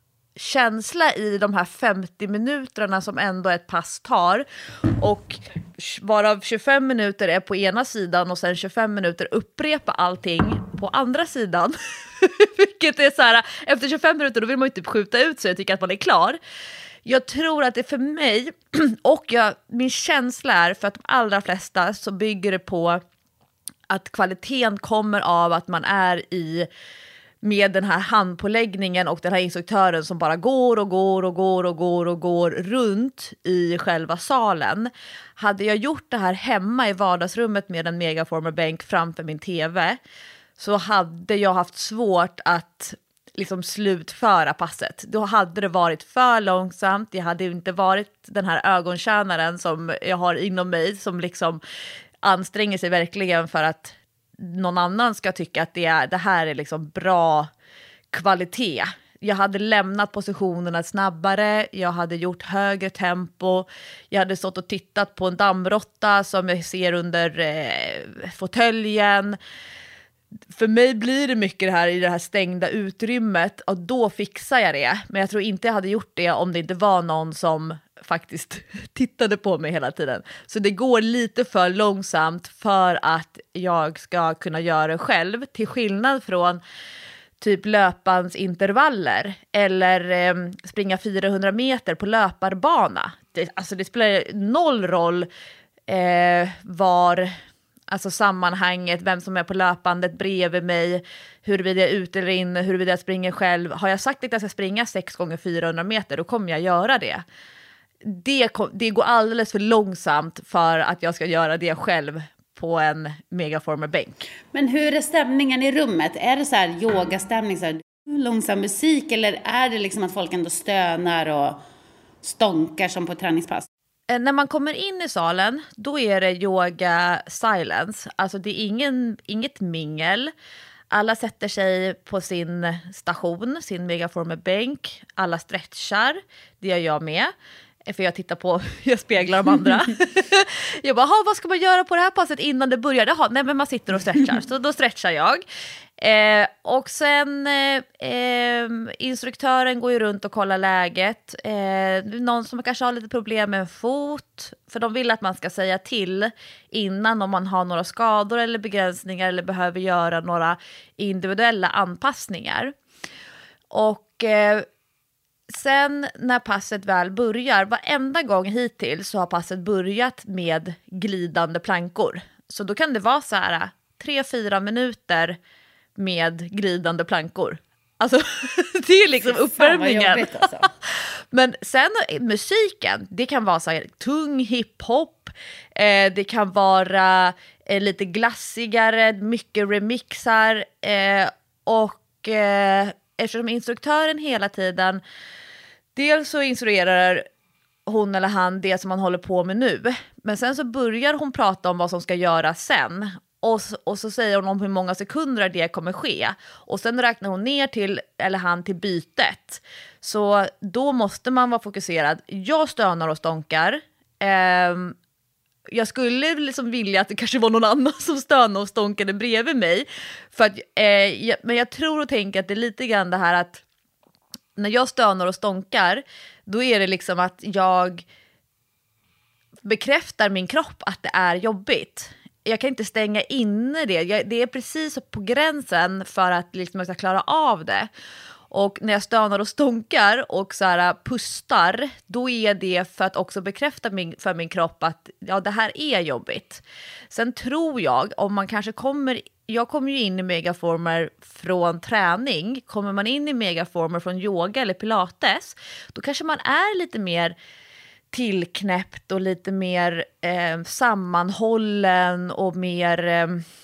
känsla i de här femtio minuterna som ändå ett pass tar, och varav tjugofem minuter är på ena sidan och sen tjugofem minuter upprepa allting på andra sidan. Vilket är så här, efter tjugofem minuter då vill man ju typ skjuta ut så jag tycker att man är klar. Jag tror att det för mig, och jag, min känsla är för att de allra flesta så bygger det på att kvaliteten kommer av att man är i med den här handpåläggningen och den här instruktören som bara går och går och går och går och går runt i själva salen. Hade jag gjort det här hemma i vardagsrummet med en Megaformer-bänk framför min tv så hade jag haft svårt att liksom slutföra passet. Då hade det varit för långsamt. Det hade inte varit den här ögontjänaren som jag har inom mig som liksom anstränger sig verkligen för att någon annan ska tycka att det, är, det här är liksom bra kvalitet. Jag hade lämnat positionerna snabbare, jag hade gjort högre tempo, jag hade stått och tittat på en dammråtta som jag ser under eh, fåtöljen. För mig blir det mycket det här i det här stängda utrymmet och då fixar jag det. Men jag tror inte jag hade gjort det om det inte var någon som faktiskt tittade på mig hela tiden. Så det går lite för långsamt för att jag ska kunna göra det själv. Till skillnad från typ löpansintervaller eller eh, springa fyrahundra meter på löparbana. Det, alltså det spelar noll roll eh, var... Alltså sammanhanget, vem som är på löpandet bredvid mig, huruvida jag är ute eller inne, huruvida jag springer själv. Har jag sagt att jag ska springa sex gånger fyrahundra meter, då kommer jag göra det. Det, det går alldeles för långsamt för att jag ska göra det själv på en Megaformer-bänk. Men hur är stämningen i rummet? Är det så här yogastämning, så här långsam musik, eller är det liksom att folk ändå stönar och stånkar som på ett träningspass? När man kommer in i salen, då är det yoga silence. Alltså det är ingen, inget mingel. Alla sätter sig på sin station, sin Megaformer-bänk. Alla stretchar, det gör jag med. För jag tittar på, jag speglar de andra. Jag bara, vad ska man göra på det här passet innan det börjar? Jaha, nej men man sitter och stretchar. Så då stretchar jag. Eh, och sen eh, instruktören går ju runt och kollar läget. Eh, någon som kanske har lite problem med en fot. För de vill att man ska säga till innan om man har några skador eller begränsningar eller behöver göra några individuella anpassningar. Och eh, sen när passet väl börjar, varenda gång hittills så har passet börjat med glidande plankor. Så då kan det vara så här tre fyra minuter med glidande plankor. Alltså det är liksom uppvärmningen. Alltså. Men sen musiken, det kan vara så här tung hiphop, eh, det kan vara eh, lite glassigare, mycket remixar eh, och eh, eftersom instruktören hela tiden dels så instruerar hon eller han det som man håller på med nu, men sen så börjar hon prata om vad som ska göras sen. Och, och så säger hon om hur många sekunder det kommer ske. Och sen räknar hon ner till, eller han till bytet. Så då måste man vara fokuserad. Jag stönar och stånkar. Ehm, jag skulle liksom vilja att det kanske var någon annan som stönade och stånkade bredvid mig. För att, eh, jag, men jag tror och tänker att det är lite grann det här att när jag stönar och stånkar, då är det liksom att jag bekräftar min kropp att det är jobbigt. Jag kan inte stänga inne det. Jag, det är precis på gränsen för att liksom jag ska klara av det. Och när jag stönar och stånkar och så här pustar, då är det för att också bekräfta min, för min kropp att ja, det här är jobbigt. Sen tror jag, om man kanske kommer, jag kommer ju in i megaformer från träning, kommer man in i megaformer från yoga eller pilates, då kanske man är lite mer tillknäppt och lite mer eh, sammanhållen och mer eh,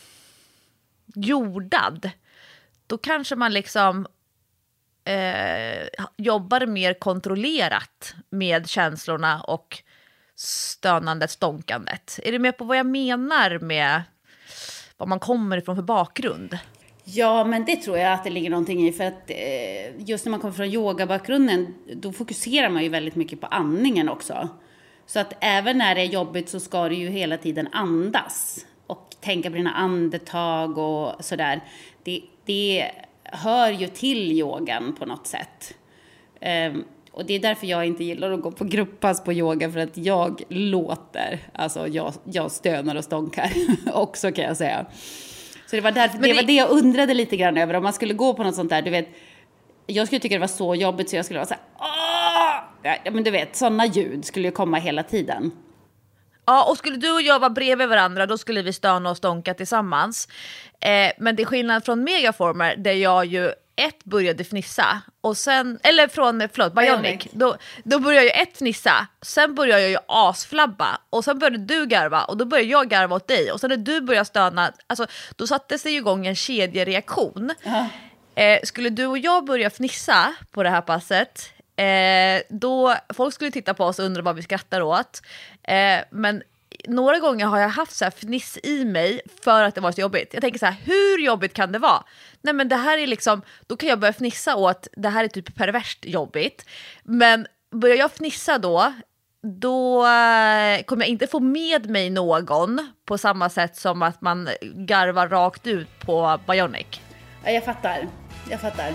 jordad. Då kanske man liksom eh, jobbar mer kontrollerat med känslorna och stönandet, stånkandet. Är du med på vad jag menar med vad man kommer ifrån för bakgrund? Ja, men det tror jag att det ligger någonting i. För att eh, just när man kommer från yogabakgrunden, då fokuserar man ju väldigt mycket på andningen också. Så att även när det är jobbigt så ska du ju hela tiden andas. Och tänka på dina andetag och sådär. Det, det hör ju till yogan på något sätt. Eh, och det är därför jag inte gillar att gå på grupppass på yoga. För att jag låter, alltså jag, jag stönar och stånkar också kan jag säga. Så det var, därför, det, det var det jag undrade lite grann över. Om man skulle gå på något sånt där, du vet. Jag skulle tycka det var så jobbigt så jag skulle vara så här, åh! Ja, men du vet, sådana ljud skulle ju komma hela tiden. Ja, och skulle du och jag vara bredvid varandra, då skulle vi stöna och stånka tillsammans. Eh, men det är skillnad från megaformer där jag ju ett började fnissa och sen, eller från, förlåt, Bionic. Då, då började jag ett fnissa, sen började jag ju asflabba och sen började du garva och då började jag garva åt dig och sen när du började stöna, alltså då satte sig igång en kedjereaktion. Uh-huh. Eh, skulle du och jag börja fnissa på det här passet, eh, då folk skulle titta på oss och undra vad vi skrattar åt. Eh, men några gånger har jag haft så här fniss i mig för att det var så jobbigt. Jag tänker så här, hur jobbigt kan det vara? Nej, men det här är liksom, då kan jag börja fnissa åt, det här är typ perverst jobbigt. Men börjar jag fnissa då, då kommer jag inte få med mig någon på samma sätt som att man garvar rakt ut på Bionic. Ja, jag fattar. Jag fattar.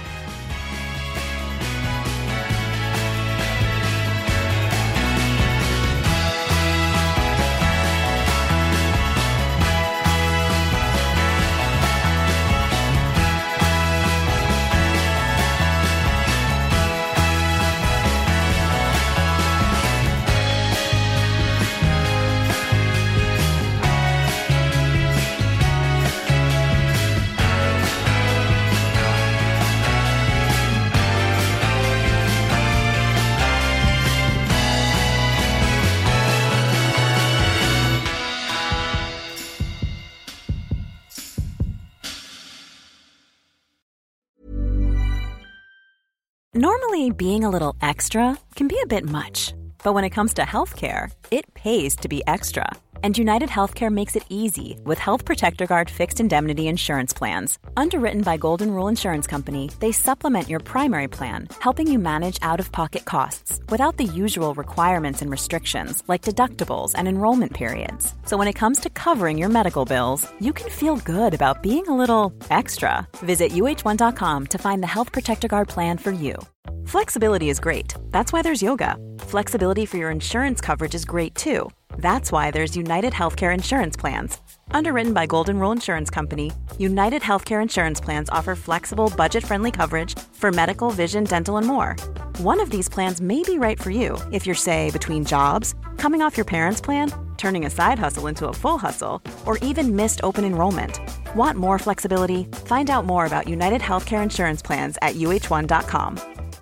Normally, being a little extra can be a bit much, but when it comes to healthcare, it pays to be extra. And United Healthcare makes it easy with Health Protector Guard fixed indemnity insurance plans. Underwritten by Golden Rule Insurance Company, they supplement your primary plan, helping you manage out-of-pocket costs without the usual requirements and restrictions like deductibles and enrollment periods. So when it comes to covering your medical bills, you can feel good about being a little extra. Visit U H one dot com to find the Health Protector Guard plan for you. Flexibility is great. That's why there's yoga. Flexibility for your insurance coverage is great too. That's why there's United Healthcare Insurance Plans. Underwritten by Golden Rule Insurance Company, United Healthcare Insurance Plans offer flexible, budget-friendly coverage for medical, vision, dental, and more. One of these plans may be right for you if you're, say, between jobs, coming off your parents' plan, turning a side hustle into a full hustle, or even missed open enrollment. Want more flexibility? Find out more about United Healthcare Insurance Plans at U H one dot com.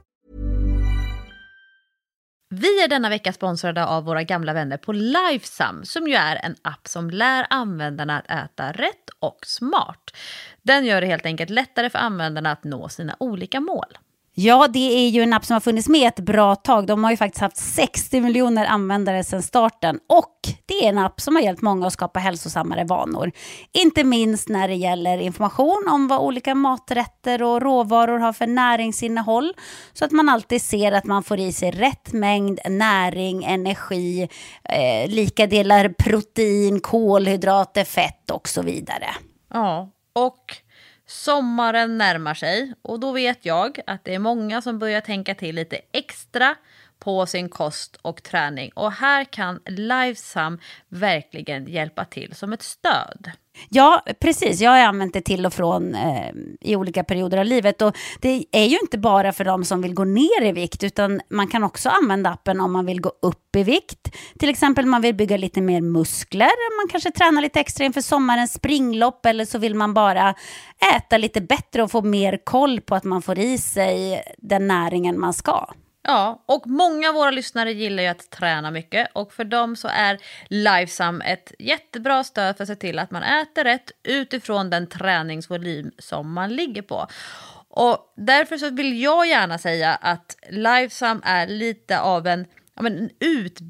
Vi är denna vecka sponsrade av våra gamla vänner på Lifesum, som ju är en app som lär användarna att äta rätt och smart. Den gör det helt enkelt lättare för användarna att nå sina olika mål. Ja, det är ju en app som har funnits med ett bra tag. De har ju faktiskt haft sextio miljoner användare sedan starten. Och det är en app som har hjälpt många att skapa hälsosammare vanor. Inte minst när det gäller information om vad olika maträtter och råvaror har för näringsinnehåll. Så att man alltid ser att man får i sig rätt mängd näring, energi, eh, lika delar protein, kolhydrater, fett och så vidare. Ja, och sommaren närmar sig och då vet jag att det är många som börjar tänka till lite extra på sin kost och träning. Och här kan Lifesum verkligen hjälpa till som ett stöd. Ja, precis. Jag har använt det till och från eh, i olika perioder av livet. Och det är ju inte bara för de som vill gå ner i vikt, utan man kan också använda appen om man vill gå upp i vikt. Till exempel man vill bygga lite mer muskler. Man kanske tränar lite extra inför sommarens springlopp, eller så vill man bara äta lite bättre och få mer koll på att man får i sig den näringen man ska. Ja, och många av våra lyssnare gillar ju att träna mycket, och för dem så är Lifesum ett jättebra stöd för att se till att man äter rätt utifrån den träningsvolym som man ligger på. Och därför så vill jag gärna säga att Lifesum är lite av en, ja, men en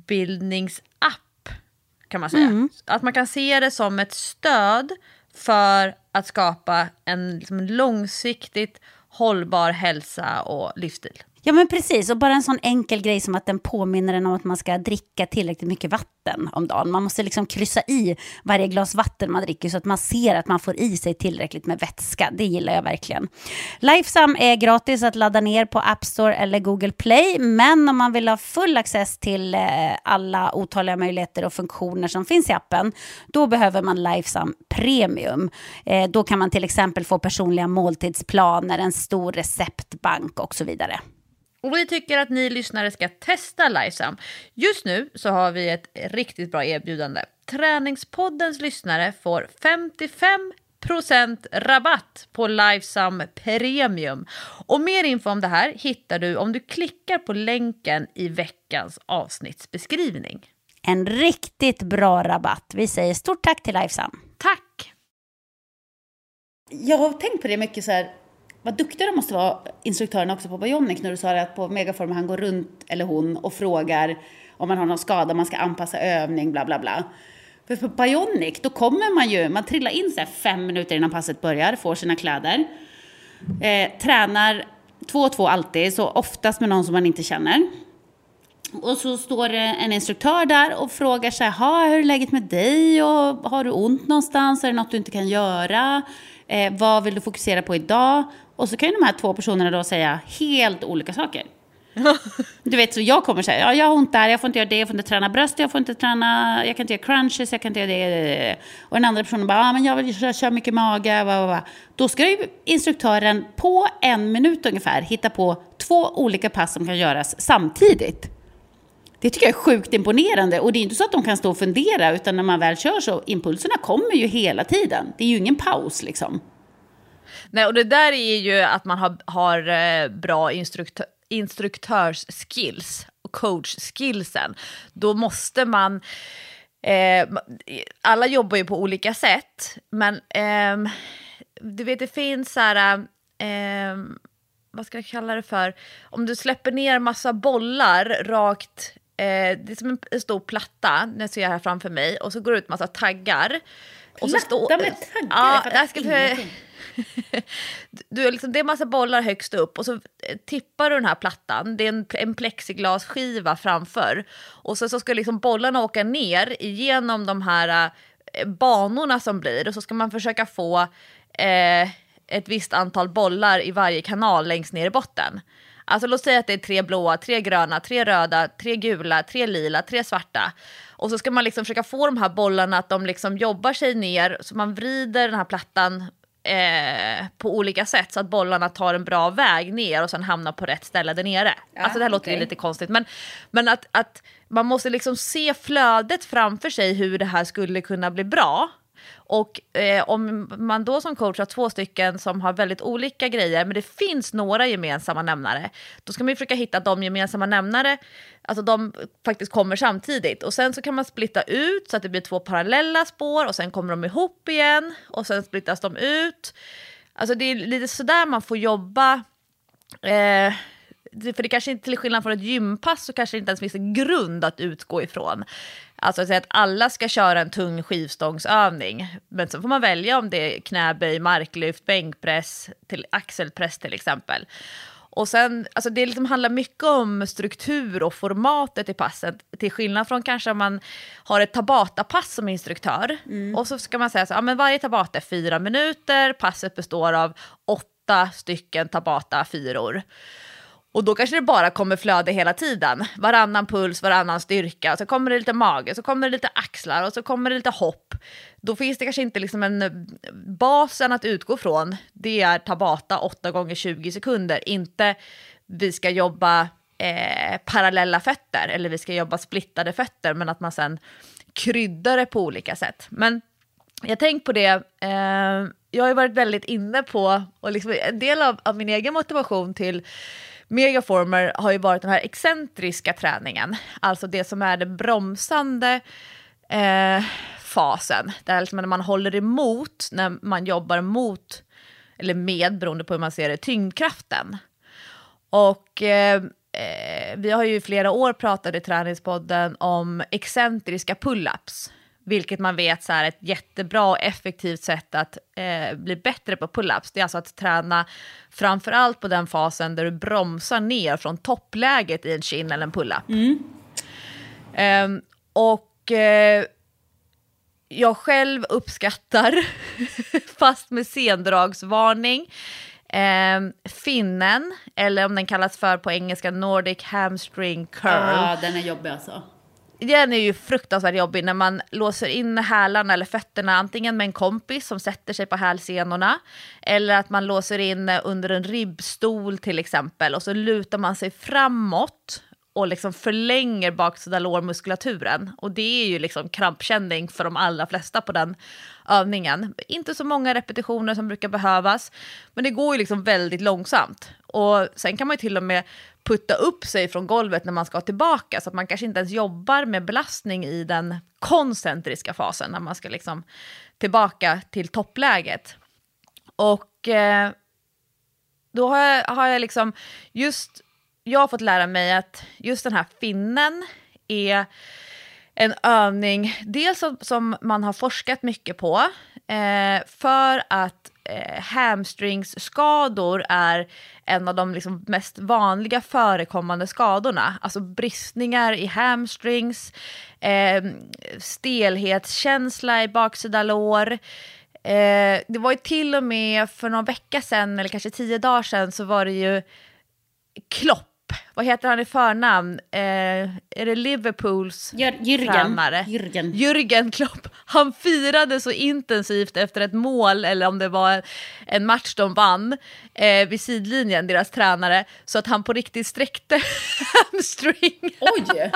utbildningsapp kan man säga. Mm. Att man kan se det som ett stöd för att skapa en, liksom en långsiktigt hållbar hälsa och livsstil. Ja, men precis, och bara en sån enkel grej som att den påminner en om att man ska dricka tillräckligt mycket vatten om dagen. Man måste liksom kryssa i varje glas vatten man dricker så att man ser att man får i sig tillräckligt med vätska. Det gillar jag verkligen. Lifesum är gratis att ladda ner på App Store eller Google Play, men om man vill ha full access till alla otaliga möjligheter och funktioner som finns i appen, då behöver man Lifesum Premium. Då kan man till exempel få personliga måltidsplaner, en stor receptbank och så vidare. Och vi tycker att ni lyssnare ska testa Lifesum. Just nu så har vi ett riktigt bra erbjudande. Träningspoddens lyssnare får femtiofem procent rabatt på Lifesum Premium. Och mer info om det här hittar du om du klickar på länken i veckans avsnittsbeskrivning. En riktigt bra rabatt. Vi säger stort tack till Lifesum. Tack! Jag har tänkt på det mycket så här. Vad duktiga de måste vara, instruktörerna också på Bionic, när du sa att på Megaform han går runt, eller hon, och frågar om man har någon skada, man ska anpassa övning, bla bla bla. För på Bionic, då kommer man ju, man trillar in så här fem minuter innan passet börjar, får sina kläder, eh, tränar två och två alltid, så oftast med någon som man inte känner. Och så står en instruktör där och frågar så här, hur är läget med dig, och har du ont någonstans, är det något du inte kan göra, eh, vad vill du fokusera på idag? Och så kan ju de här två personerna då säga helt olika saker. Du vet, så jag kommer säga, ja, jag har ont där, jag får inte göra det, jag får inte träna bröst, jag får inte träna, jag kan inte göra crunches, jag kan inte göra det. Och den andra personen bara, ja, men jag vill köra, köra mycket mage, va, va, va. Då ska ju instruktören på en minut ungefär hitta på två olika pass som kan göras samtidigt. Det tycker jag är sjukt imponerande, och det är inte så att de kan stå och fundera, utan när man väl kör så, impulserna kommer ju hela tiden. Det är ju ingen paus liksom. Nej, och det där är ju att man har, har eh, bra instruktör, instruktörsskills och coachskillsen. Då måste man, eh, alla jobbar ju på olika sätt, men eh, du vet, det finns så här, eh, vad ska jag kalla det för, om du släpper ner massa bollar rakt, eh, det är som en stor platta, när jag ser här framför mig, och så går det ut massa taggar. Platta och så stå, med taggar? Ja, jag ska för, du, liksom, det är massa bollar högst upp, och så tippar du den här plattan. Det är en, en plexiglasskiva framför, och så, så ska liksom bollarna åka ner igenom de här eh, banorna som blir, och så ska man försöka få eh, ett visst antal bollar i varje kanal längst ner i botten. Alltså låt säga att det är tre blåa, tre gröna, tre röda, tre gula, tre lila, tre svarta. Och så ska man liksom försöka få de här bollarna att de liksom jobbar sig ner, så man vrider den här plattan eh, på olika sätt så att bollarna tar en bra väg ner och sen hamnar på rätt ställe där nere. Ja, alltså det här låter ju lite konstigt, men, men att, att man måste liksom se flödet framför sig, hur det här skulle kunna bli bra. Och eh, om man då som coach har två stycken som har väldigt olika grejer, men det finns några gemensamma nämnare, då ska man ju försöka hitta de gemensamma nämnare, alltså de faktiskt kommer samtidigt. Och sen så kan man splitta ut så att det blir två parallella spår, och sen kommer de ihop igen, och sen splittas de ut. Alltså det är lite sådär man får jobba Eh, för det kanske inte, till skillnad från ett gympass, så kanske det inte ens finns en grund att utgå ifrån. Alltså att säga att alla ska köra en tung skivstångsövning. Men så får man välja om det är knäböj, marklyft, bänkpress, till axelpress till exempel. Och sen, alltså det liksom handlar mycket om struktur och formatet i passet. Till skillnad från kanske om man har ett Tabata-pass som instruktör. Mm. Och så ska man säga så, ja men varje Tabata är fyra minuter. Passet består av åtta stycken Tabata-fyror. Och då kanske det bara kommer flöde hela tiden. Varannan puls, varannan styrka. Och så kommer det lite mage, så kommer det lite axlar och så kommer det lite hopp. Då finns det kanske inte liksom en basen att utgå från. Det är Tabata åtta gånger tjugo sekunder. Inte vi ska jobba eh, parallella fötter. Eller vi ska jobba splittade fötter. Men att man sen kryddar det på olika sätt. Men jag tänkt på det. Eh, jag har ju varit väldigt inne på. Och liksom en del av, av min egen motivation till Megaformer har ju varit den här excentriska träningen. Alltså det som är den bromsande eh, fasen. Där liksom när man håller emot, när man jobbar mot, eller med, beroende på hur man ser det, tyngdkraften. Och eh, vi har ju i flera år pratat i träningspodden om excentriska pull-ups. Vilket man vet så är ett jättebra och effektivt sätt att eh, bli bättre på pull-ups. Det är alltså att träna framförallt på den fasen där du bromsar ner från toppläget i en chin eller en pull-up. Mm. Eh, och eh, jag själv uppskattar, fast med sendragsvarning, eh, finnen, eller om den kallas för på engelska Nordic hamstring curl. Ja, den är jobbig alltså. Den är ju fruktansvärt jobbig när man låser in hälarna eller fötterna antingen med en kompis som sätter sig på hälsenorna, eller att man låser in under en ribbstol till exempel, och så lutar man sig framåt och liksom förlänger baksida lårmuskulaturen. Och det är ju liksom krampkänning för de allra flesta på den övningen. Inte så många repetitioner som brukar behövas, men det går ju liksom väldigt långsamt. Och sen kan man ju till och med putta upp sig från golvet när man ska tillbaka, så att man kanske inte ens jobbar med belastning i den koncentriska fasen när man ska liksom tillbaka till toppläget. Och eh, då har jag, har jag liksom just jag har fått lära mig att just den här finnen är en övning dels som, som man har forskat mycket på eh, för att eh, hamstringsskador är en av de liksom mest vanliga förekommande skadorna. Alltså bristningar i hamstrings, eh, stelhetskänsla i baksida lår. Eh, det var ju till och med för någon vecka sedan, eller kanske tio dagar sedan, så var det ju Klopp. Vad heter han i förnamn? Eh, är det Liverpools Jür- Jürgen. tränare? Jürgen. Jürgen Klopp. Han firade så intensivt efter ett mål, eller om det var en match de vann eh, vid sidlinjen, deras tränare, så att han på riktigt sträckte hamstring. Oj!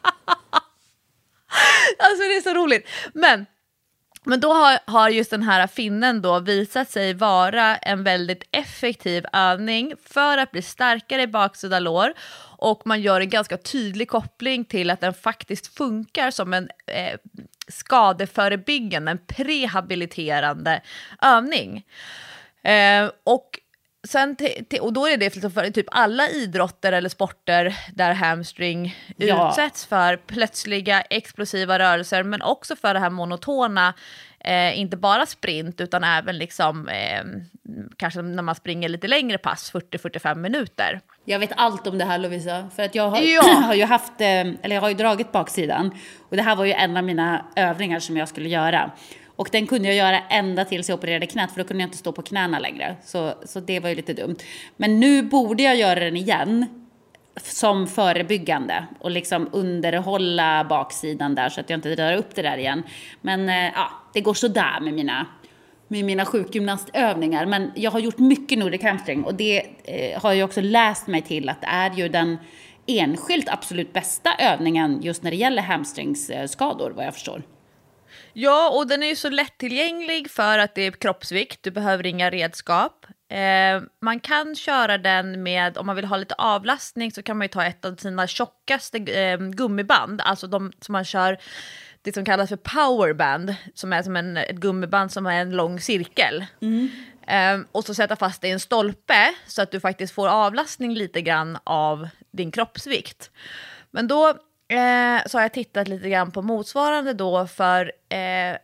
Alltså det är så roligt. Men Men då har, har just den här finnen då visat sig vara en väldigt effektiv övning för att bli starkare i baksida lår. Och man gör en ganska tydlig koppling till att den faktiskt funkar som en eh, skadeförebyggande, en prehabiliterande övning. Eh, och Sen t- t- och då är det för typ alla idrotter eller sporter där hamstring ja. utsätts för plötsliga explosiva rörelser, men också för det här monotona, eh, inte bara sprint utan även liksom eh, kanske när man springer lite längre pass, fyrtio till fyrtiofem minuter. Jag vet allt om det här, Lovisa, för att jag har, ja. har ju haft, eller jag har ju dragit baksidan, och det här var ju en av mina övningar som jag skulle göra. Och den kunde jag göra ända tills jag opererade knät, för då kunde jag inte stå på knäna längre. Så, så det var ju lite dumt. Men nu borde jag göra den igen som förebyggande och liksom underhålla baksidan där så att jag inte drar upp det där igen. Men eh, ja, det går så där med mina, med mina sjukgymnastövningar. Men jag har gjort mycket Nordic hamstring, och det eh, har jag också läst mig till att det är ju den enskilt absolut bästa övningen just när det gäller hamstringsskador, vad jag förstår. Ja, och den är ju så lättillgänglig för att det är kroppsvikt. Du behöver inga redskap. Eh, man kan köra den med, om man vill ha lite avlastning, så kan man ju ta ett av sina tjockaste eh, gummiband. Alltså de som man kör, det som kallas för powerband, som är som en, ett gummiband som är en lång cirkel. Mm. Um, och så sätta fast det i en stolpe så att du faktiskt får avlastning lite grann av din kroppsvikt. Men då eh, så har jag tittat lite grann på motsvarande då för eh,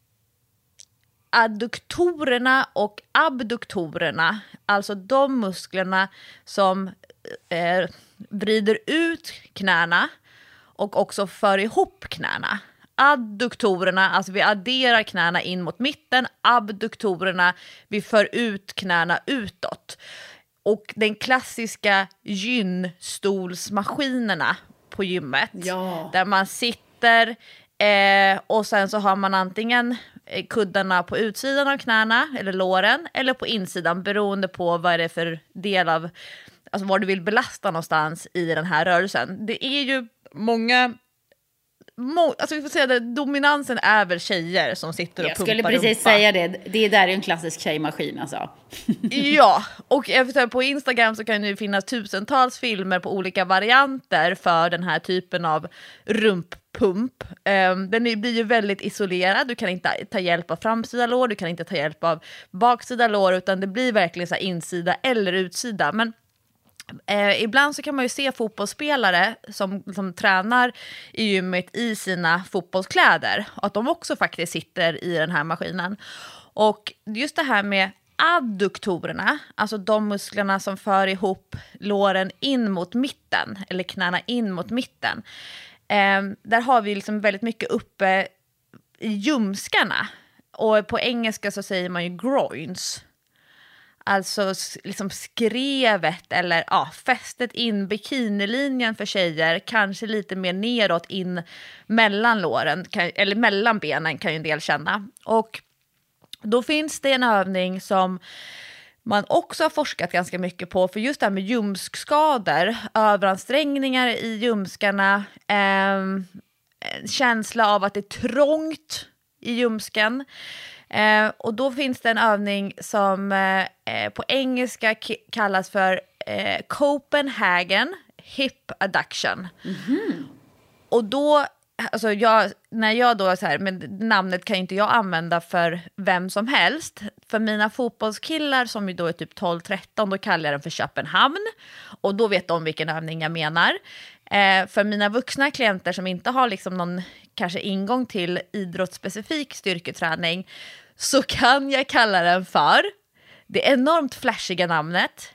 adduktorerna och abduktorerna. Alltså de musklerna som eh, vrider ut knäna och också för ihop knäna. Adduktorerna, alltså vi adderar knäna in mot mitten. Abduktorerna, vi för ut knäna utåt. Och den klassiska gynstolsmaskinerna på gymmet. Ja. Där man sitter eh, och sen så har man antingen kuddarna på utsidan av knäna eller låren eller på insidan beroende på vad det är för del av, alltså var du vill belasta någonstans i den här rörelsen. Det är ju många Må, alltså vi får säga att dominansen är väl tjejer som sitter och jag pumpar skulle precis rumpa. säga det. Det där är en klassisk tjejmaskin alltså. Ja, och efter på Instagram så kan det finnas tusentals filmer på olika varianter för den här typen av rumppump. Um, den blir ju väldigt isolerad. Du kan inte ta hjälp av framsida lår, du kan inte ta hjälp av baksida lår, utan det blir verkligen så här insida eller utsida. Men Eh, ibland så kan man ju se fotbollsspelare som, som tränar i gymmet i sina fotbollskläder, och att de också faktiskt sitter i den här maskinen. Och just det här med adduktorerna, alltså de musklerna som för ihop låren in mot mitten eller knäna in mot mitten, eh, där har vi liksom väldigt mycket uppe i ljumskarna, och på engelska så säger man ju groins. Alltså liksom skrevet eller ja, fästet in bikinilinjen för tjejer, kanske lite mer neråt in mellan låren kan, eller mellan benen kan ju en del känna. Och då finns det en övning som man också har forskat ganska mycket på för just det här med ljumskskador, överansträngningar i ljumskarna, eh, känsla av att det är trångt i ljumsken. Eh, och då finns det en övning som eh, på engelska k- kallas för eh, Copenhagen Hip Adduction. Mm-hmm. Och då, alltså jag, när jag då så här, men namnet kan inte jag använda för vem som helst. För mina fotbollskillar som ju då är typ tolv tretton, då kallar jag den för Köpenhamn. Och då vet de vilken övning jag menar. Eh, för mina vuxna klienter som inte har liksom någon kanske ingång till idrottsspecifik styrketräning, så kan jag kalla den för det enormt flashiga namnet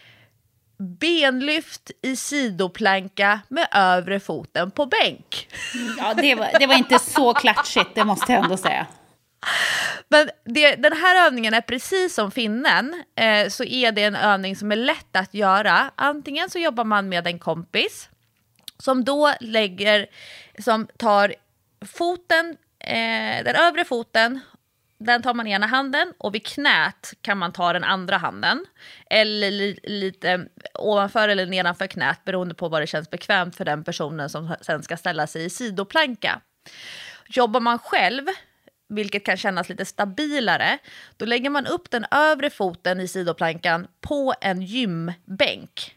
benlyft i sidoplanka med övre foten på bänk. Ja, det var, det var inte så klatschigt, det måste jag ändå säga. Men det, den här övningen är precis som finnen, eh, så är det en övning som är lätt att göra. Antingen så jobbar man med en kompis som då lägger, som tar foten, eh, den övre foten, den tar man i ena handen, och vid knät kan man ta den andra handen. Eller li, lite ovanför eller nedanför knät, beroende på vad det känns bekvämt för den personen som sen ska ställa sig i sidoplanka. Jobbar man själv, vilket kan kännas lite stabilare, då lägger man upp den övre foten i sidoplankan på en gymbänk.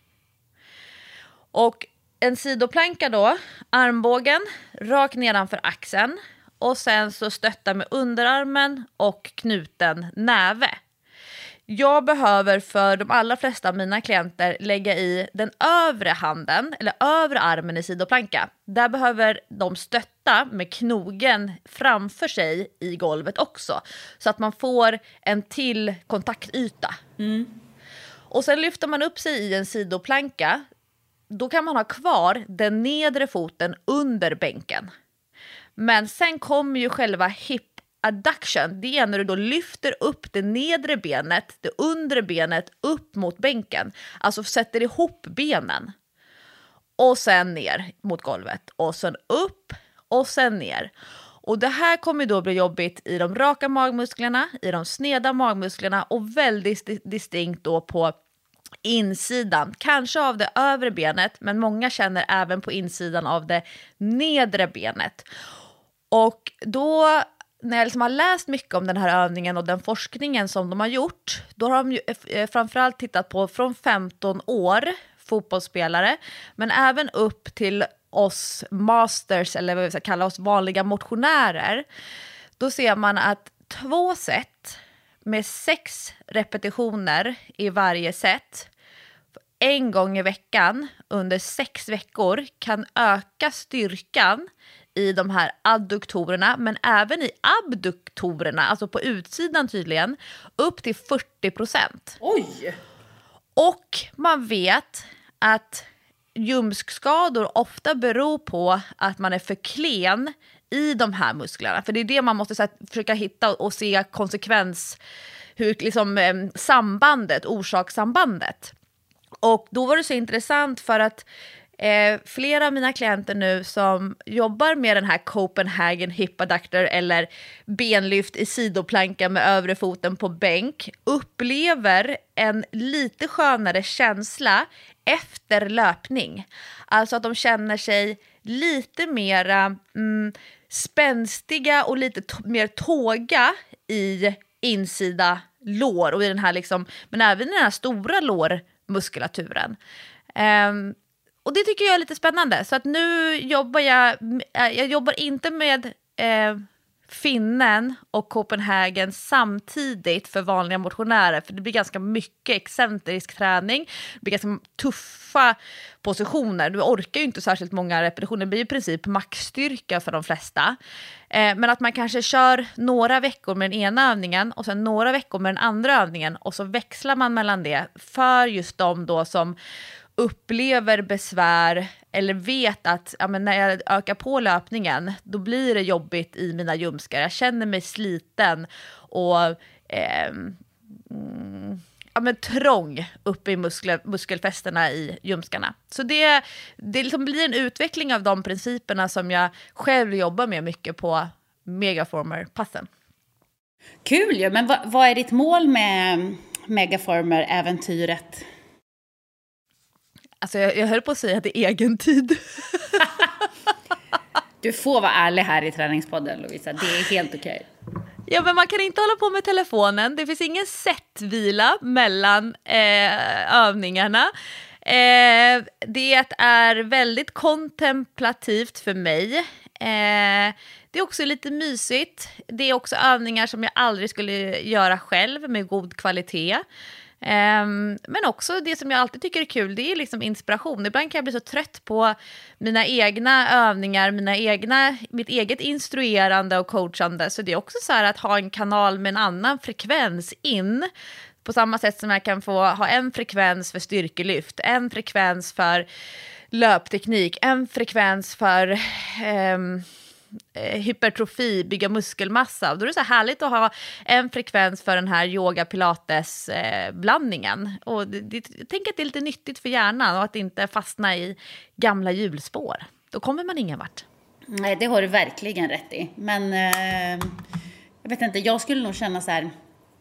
Och en sidoplanka då, armbågen rakt nedanför axeln, och sen så stötta med underarmen och knuten näve. Jag behöver för de allra flesta av mina klienter lägga i den övre handen eller övre armen i sidoplanka. Där behöver de stötta med knogen framför sig i golvet också, så att man får en till kontaktyta. Mm. Och sen lyfter man upp sig i en sidoplanka. Då kan man ha kvar den nedre foten under bänken. Men sen kommer ju själva hip adduction. Det är när du då lyfter upp det nedre benet, det undre benet upp mot bänken. Alltså sätter ihop benen. Och sen ner mot golvet. Och sen upp och sen ner. Och det här kommer då bli jobbigt i de raka magmusklerna, i de sneda magmusklerna, och väldigt distinkt då på insidan, kanske av det övre benet, men många känner även på insidan av det nedre benet. Och då, när jag liksom har läst mycket om den här övningen och den forskningen som de har gjort, då har de ju framförallt tittat på från femton år fotbollsspelare, men även upp till oss masters, eller vad vi ska kalla oss vanliga motionärer. Då ser man att två sätt med sex repetitioner i varje set en gång i veckan under sex veckor kan öka styrkan i de här adduktorerna, men även i abduktorerna, alltså på utsidan tydligen, upp till fyrtio procent. Oj! Och man vet att ljumskskador ofta beror på att man är för klen i de här musklerna. För det är det man måste så här, försöka hitta och se konsekvens, hur liksom eh, sambandet, orsakssambandet. Och då var det så intressant för att eh, flera av mina klienter nu som jobbar med den här Copenhagen hip adductor eller benlyft i sidoplanka med övre foten på bänk upplever en lite skönare känsla efter löpning. Alltså att de känner sig lite mera mm, spänstiga och lite t- mer tåga i insida lår och i den här liksom, men även i den här stora lårmuskulaturen. Um, och det tycker jag är lite spännande. Så att nu jobbar jag, jag jobbar inte med eh, finnen och Copenhagen samtidigt för vanliga motionärer, för det blir ganska mycket excentrisk träning, det blir ganska tuffa positioner, du orkar ju inte särskilt många repetitioner, det blir i princip maxstyrka för de flesta, eh, men att man kanske kör några veckor med den ena övningen och sen några veckor med den andra övningen och så växlar man mellan det för just de då som upplever besvär eller vet att ja, men när jag ökar på löpningen då blir det jobbigt i mina ljumskar. Jag känner mig sliten och eh, mm, ja, men trång uppe i muskel, muskelfästena i ljumskarna. Så det, det liksom blir en utveckling av de principerna som jag själv jobbar med mycket på Megaformer-passen. Kul ju, men vad, vad är ditt mål med Megaformer-äventyret? Alltså jag, jag höll på att säga att det är egen tid. Du får vara ärlig här i träningspodden, Lovisa. Det är helt okej. Ja, men man kan inte hålla på med telefonen. Det finns ingen sättvila mellan eh, övningarna. Eh, det är väldigt kontemplativt för mig. Eh, det är också lite mysigt. Det är också övningar som jag aldrig skulle göra själv med god kvalitet. Um, men också det som jag alltid tycker är kul, det är liksom inspiration. Ibland kan jag bli så trött på mina egna övningar, mina egna, mitt eget instruerande och coachande. Så det är också så här att ha en kanal med en annan frekvens in. På samma sätt som jag kan få ha en frekvens för styrkelyft, en frekvens för löpteknik, en frekvens för um, hypertrofi, bygga muskelmassa. Då är det så härligt att ha en frekvens för den här yoga pilates eh, blandningen. Och det, det, jag tänker att det är lite nyttigt för hjärnan och att inte fastna i gamla hjulspår. Då kommer man ingen vart. Nej, det har du verkligen rätt i. Men eh, jag vet inte, jag skulle nog känna så här,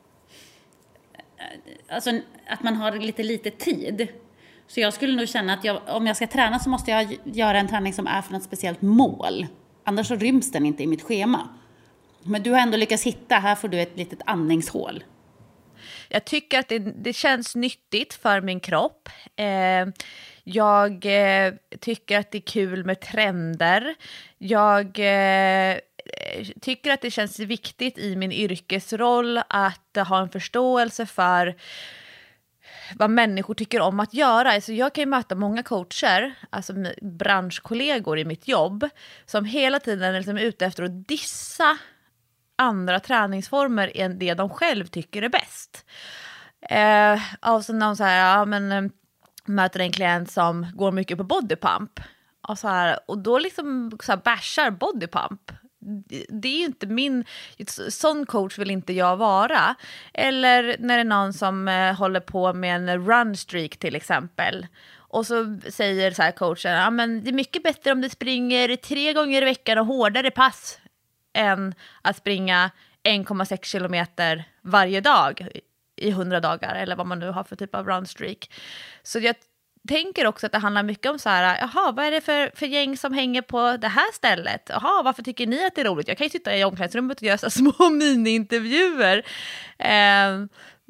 alltså att man har lite lite tid. Så jag skulle nog känna att jag, om jag ska träna så måste jag göra en träning som är för något speciellt mål. Annars så ryms den inte i mitt schema. Men du har ändå lyckats hitta, här får du ett litet andningshål. Jag tycker att det, det känns nyttigt för min kropp. Eh, jag eh, tycker att det är kul med trender. Jag eh, tycker att det känns viktigt i min yrkesroll att ha en förståelse för vad människor tycker om att göra. Alltså jag kan ju möta många coacher, alltså branschkollegor i mitt jobb, som hela tiden är liksom ute efter att dissa andra träningsformer än det de själv tycker är bäst. Eh, och så någon så här, ja men möter en klient som går mycket på bodypump. Och, så här, och då liksom så här bashar bodypump. Det är ju inte min, sån coach vill inte jag vara. Eller när det är någon som eh, håller på med en run streak till exempel. Och så säger så här coachen, ja men det är mycket bättre om du springer tre gånger i veckan och hårdare pass än att springa en komma sex kilometer varje dag i hundra dagar eller vad man nu har för typ av run streak. Så jag tänker också att det handlar mycket om så här, jaha, vad är det för, för gäng som hänger på det här stället? Jaha, varför tycker ni att det är roligt? Jag kan ju sitta i omklädningsrummet och göra så små mini-intervjuer. Eh,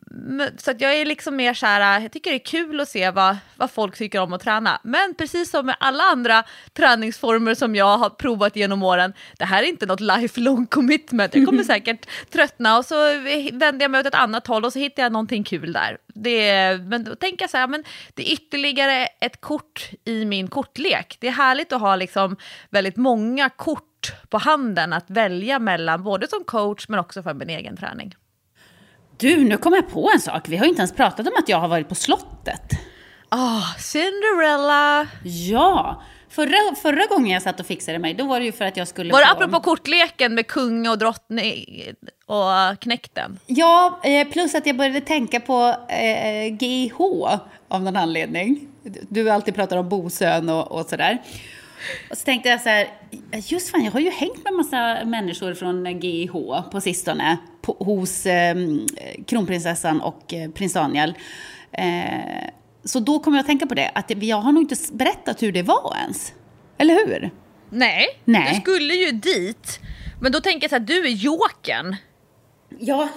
så att jag är liksom mer så här, jag tycker det är kul att se vad, vad folk tycker om att träna. Men precis som med alla andra träningsformer som jag har provat genom åren, det här är inte något lifelong commitment. Jag kommer säkert tröttna och så vänder jag mig åt ett annat håll och så hittar jag någonting kul där. Det, men då tänker jag så här, men det är ytterligare ett kort i min kortlek. Det är härligt att ha liksom väldigt många kort på handen att välja mellan, både som coach men också för min egen träning. Du, nu kom jag på en sak. Vi har inte ens pratat om att jag har varit på slottet. Ah, oh, Cinderella. Ja, förra, förra gången jag satt och fixade mig, då var det ju för att jag skulle... Var det få... apropå kortleken med kung och drottning och knäkten? Ja, plus att jag började tänka på eh, G I H av någon anledning. Du alltid pratar om Bosön och, och sådär. Och så tänkte jag så här, just fan, jag har ju hängt med en massa människor från G I H på sistone på, hos eh, kronprinsessan och eh, prins Daniel. Eh, så då kommer jag att tänka på det, att jag har nog inte berättat hur det var ens. Eller hur? Nej, Nej. Du skulle ju dit. Men då tänker jag så här, du är jokern. Ja,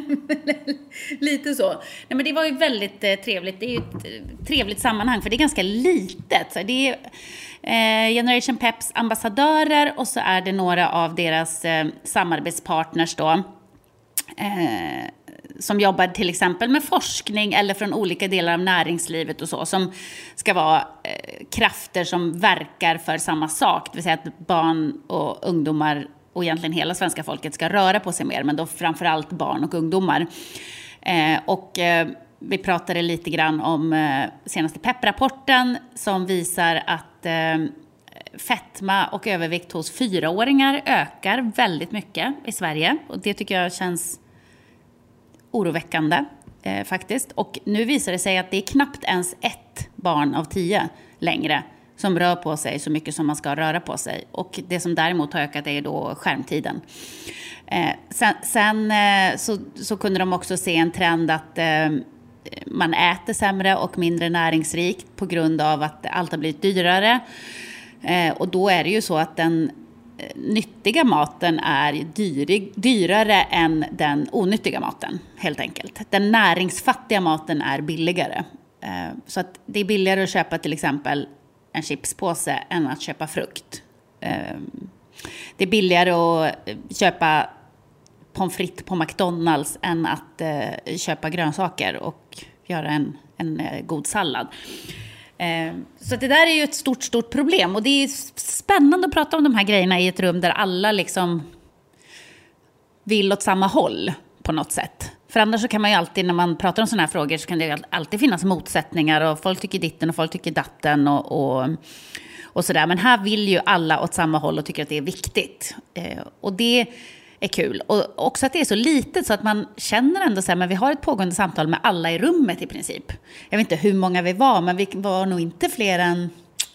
lite så. Nej, men det var ju väldigt eh, trevligt. Det är ju ett eh, trevligt sammanhang, för det är ganska litet. Så det är eh, Generation Peps ambassadörer och så är det några av deras eh, samarbetspartners då. Eh, som jobbar till exempel med forskning eller från olika delar av näringslivet och så, som ska vara eh, krafter som verkar för samma sak. Det vill säga att barn och ungdomar och egentligen hela svenska folket ska röra på sig mer, men då framförallt barn och ungdomar. Eh, och eh, vi pratade lite grann om eh, senaste Pep-rapporten som visar att eh, fetma och övervikt hos fyraåringar ökar väldigt mycket i Sverige. Och det tycker jag känns oroväckande eh, faktiskt. Och nu visar det sig att det är knappt ens ett barn av tio längre som rör på sig så mycket som man ska röra på sig. Och det som däremot har ökat är då skärmtiden. Eh, sen sen eh, så, så kunde de också se en trend att eh, man äter sämre och mindre näringsrikt på grund av att allt har blivit dyrare. Eh, och då är det ju så att den eh, nyttiga maten är dyrig, dyrare än den onyttiga maten, helt enkelt. Den näringsfattiga maten är billigare. Eh, så att det är billigare att köpa till exempel en chipspåse än att köpa frukt. Det är billigare att köpa pommes frites på McDonalds än att köpa grönsaker och göra en, en god sallad. Så det där är ju ett stort, stort problem. Och det är spännande att prata om de här grejerna i ett rum där alla liksom vill åt samma håll på något sätt. För annars så kan man ju alltid, när man pratar om sådana här frågor, så kan det alltid finnas motsättningar och folk tycker ditten och folk tycker datten och, och, och sådär. Men här vill ju alla åt samma håll och tycker att det är viktigt. Eh, och det är kul. Och också att det är så litet så att man känner ändå så här, men vi har ett pågående samtal med alla i rummet i princip. Jag vet inte hur många vi var, men vi var nog inte fler än,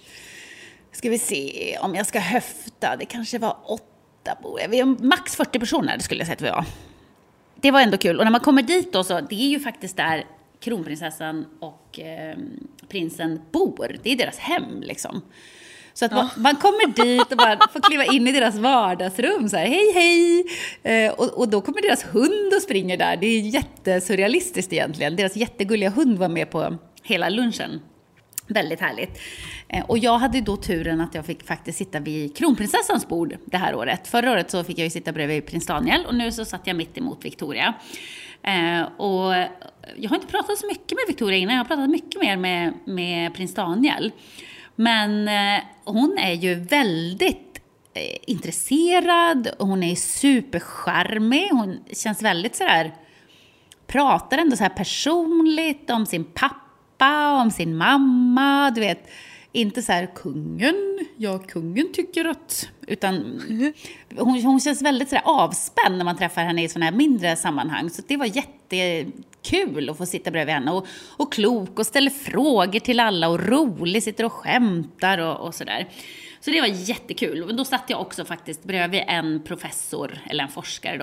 ska vi se om jag ska höfta, det kanske var åtta, vi är max fyrtio personer, det skulle jag säga att vi var. Det var ändå kul. Och när man kommer dit då, så det är ju faktiskt där kronprinsessan och eh, prinsen bor. Det är deras hem liksom. Så att ja. man, man kommer dit och bara får kliva in i deras vardagsrum så här, hej hej. Eh, och, och då kommer deras hund och springer där. Det är jättesurrealistiskt egentligen. Deras jättegulliga hund var med på hela lunchen. Väldigt härligt. Eh, och jag hade då turen att jag fick faktiskt sitta vid kronprinsessans bord det här året. Förra året så fick jag ju sitta bredvid prins Daniel och nu så satt jag mitt emot Victoria. Eh, och jag har inte pratat så mycket med Victoria innan. Jag har pratat mycket mer med, med prins Daniel. Men eh, hon är ju väldigt eh, intresserad. Hon är supercharmig. Hon känns väldigt sådär, pratar ändå så här personligt om sin pappa. Om sin mamma, du vet, inte så här kungen, ja kungen tycker att, utan hon, hon känns väldigt så där avspänd när man träffar henne i sådana här mindre sammanhang, så det var jättekul att få sitta bredvid henne och, och klok och ställer frågor till alla och rolig, sitter och skämtar och, och sådär. Så det var jättekul. Och då satt jag också faktiskt bredvid en professor, eller en forskare då,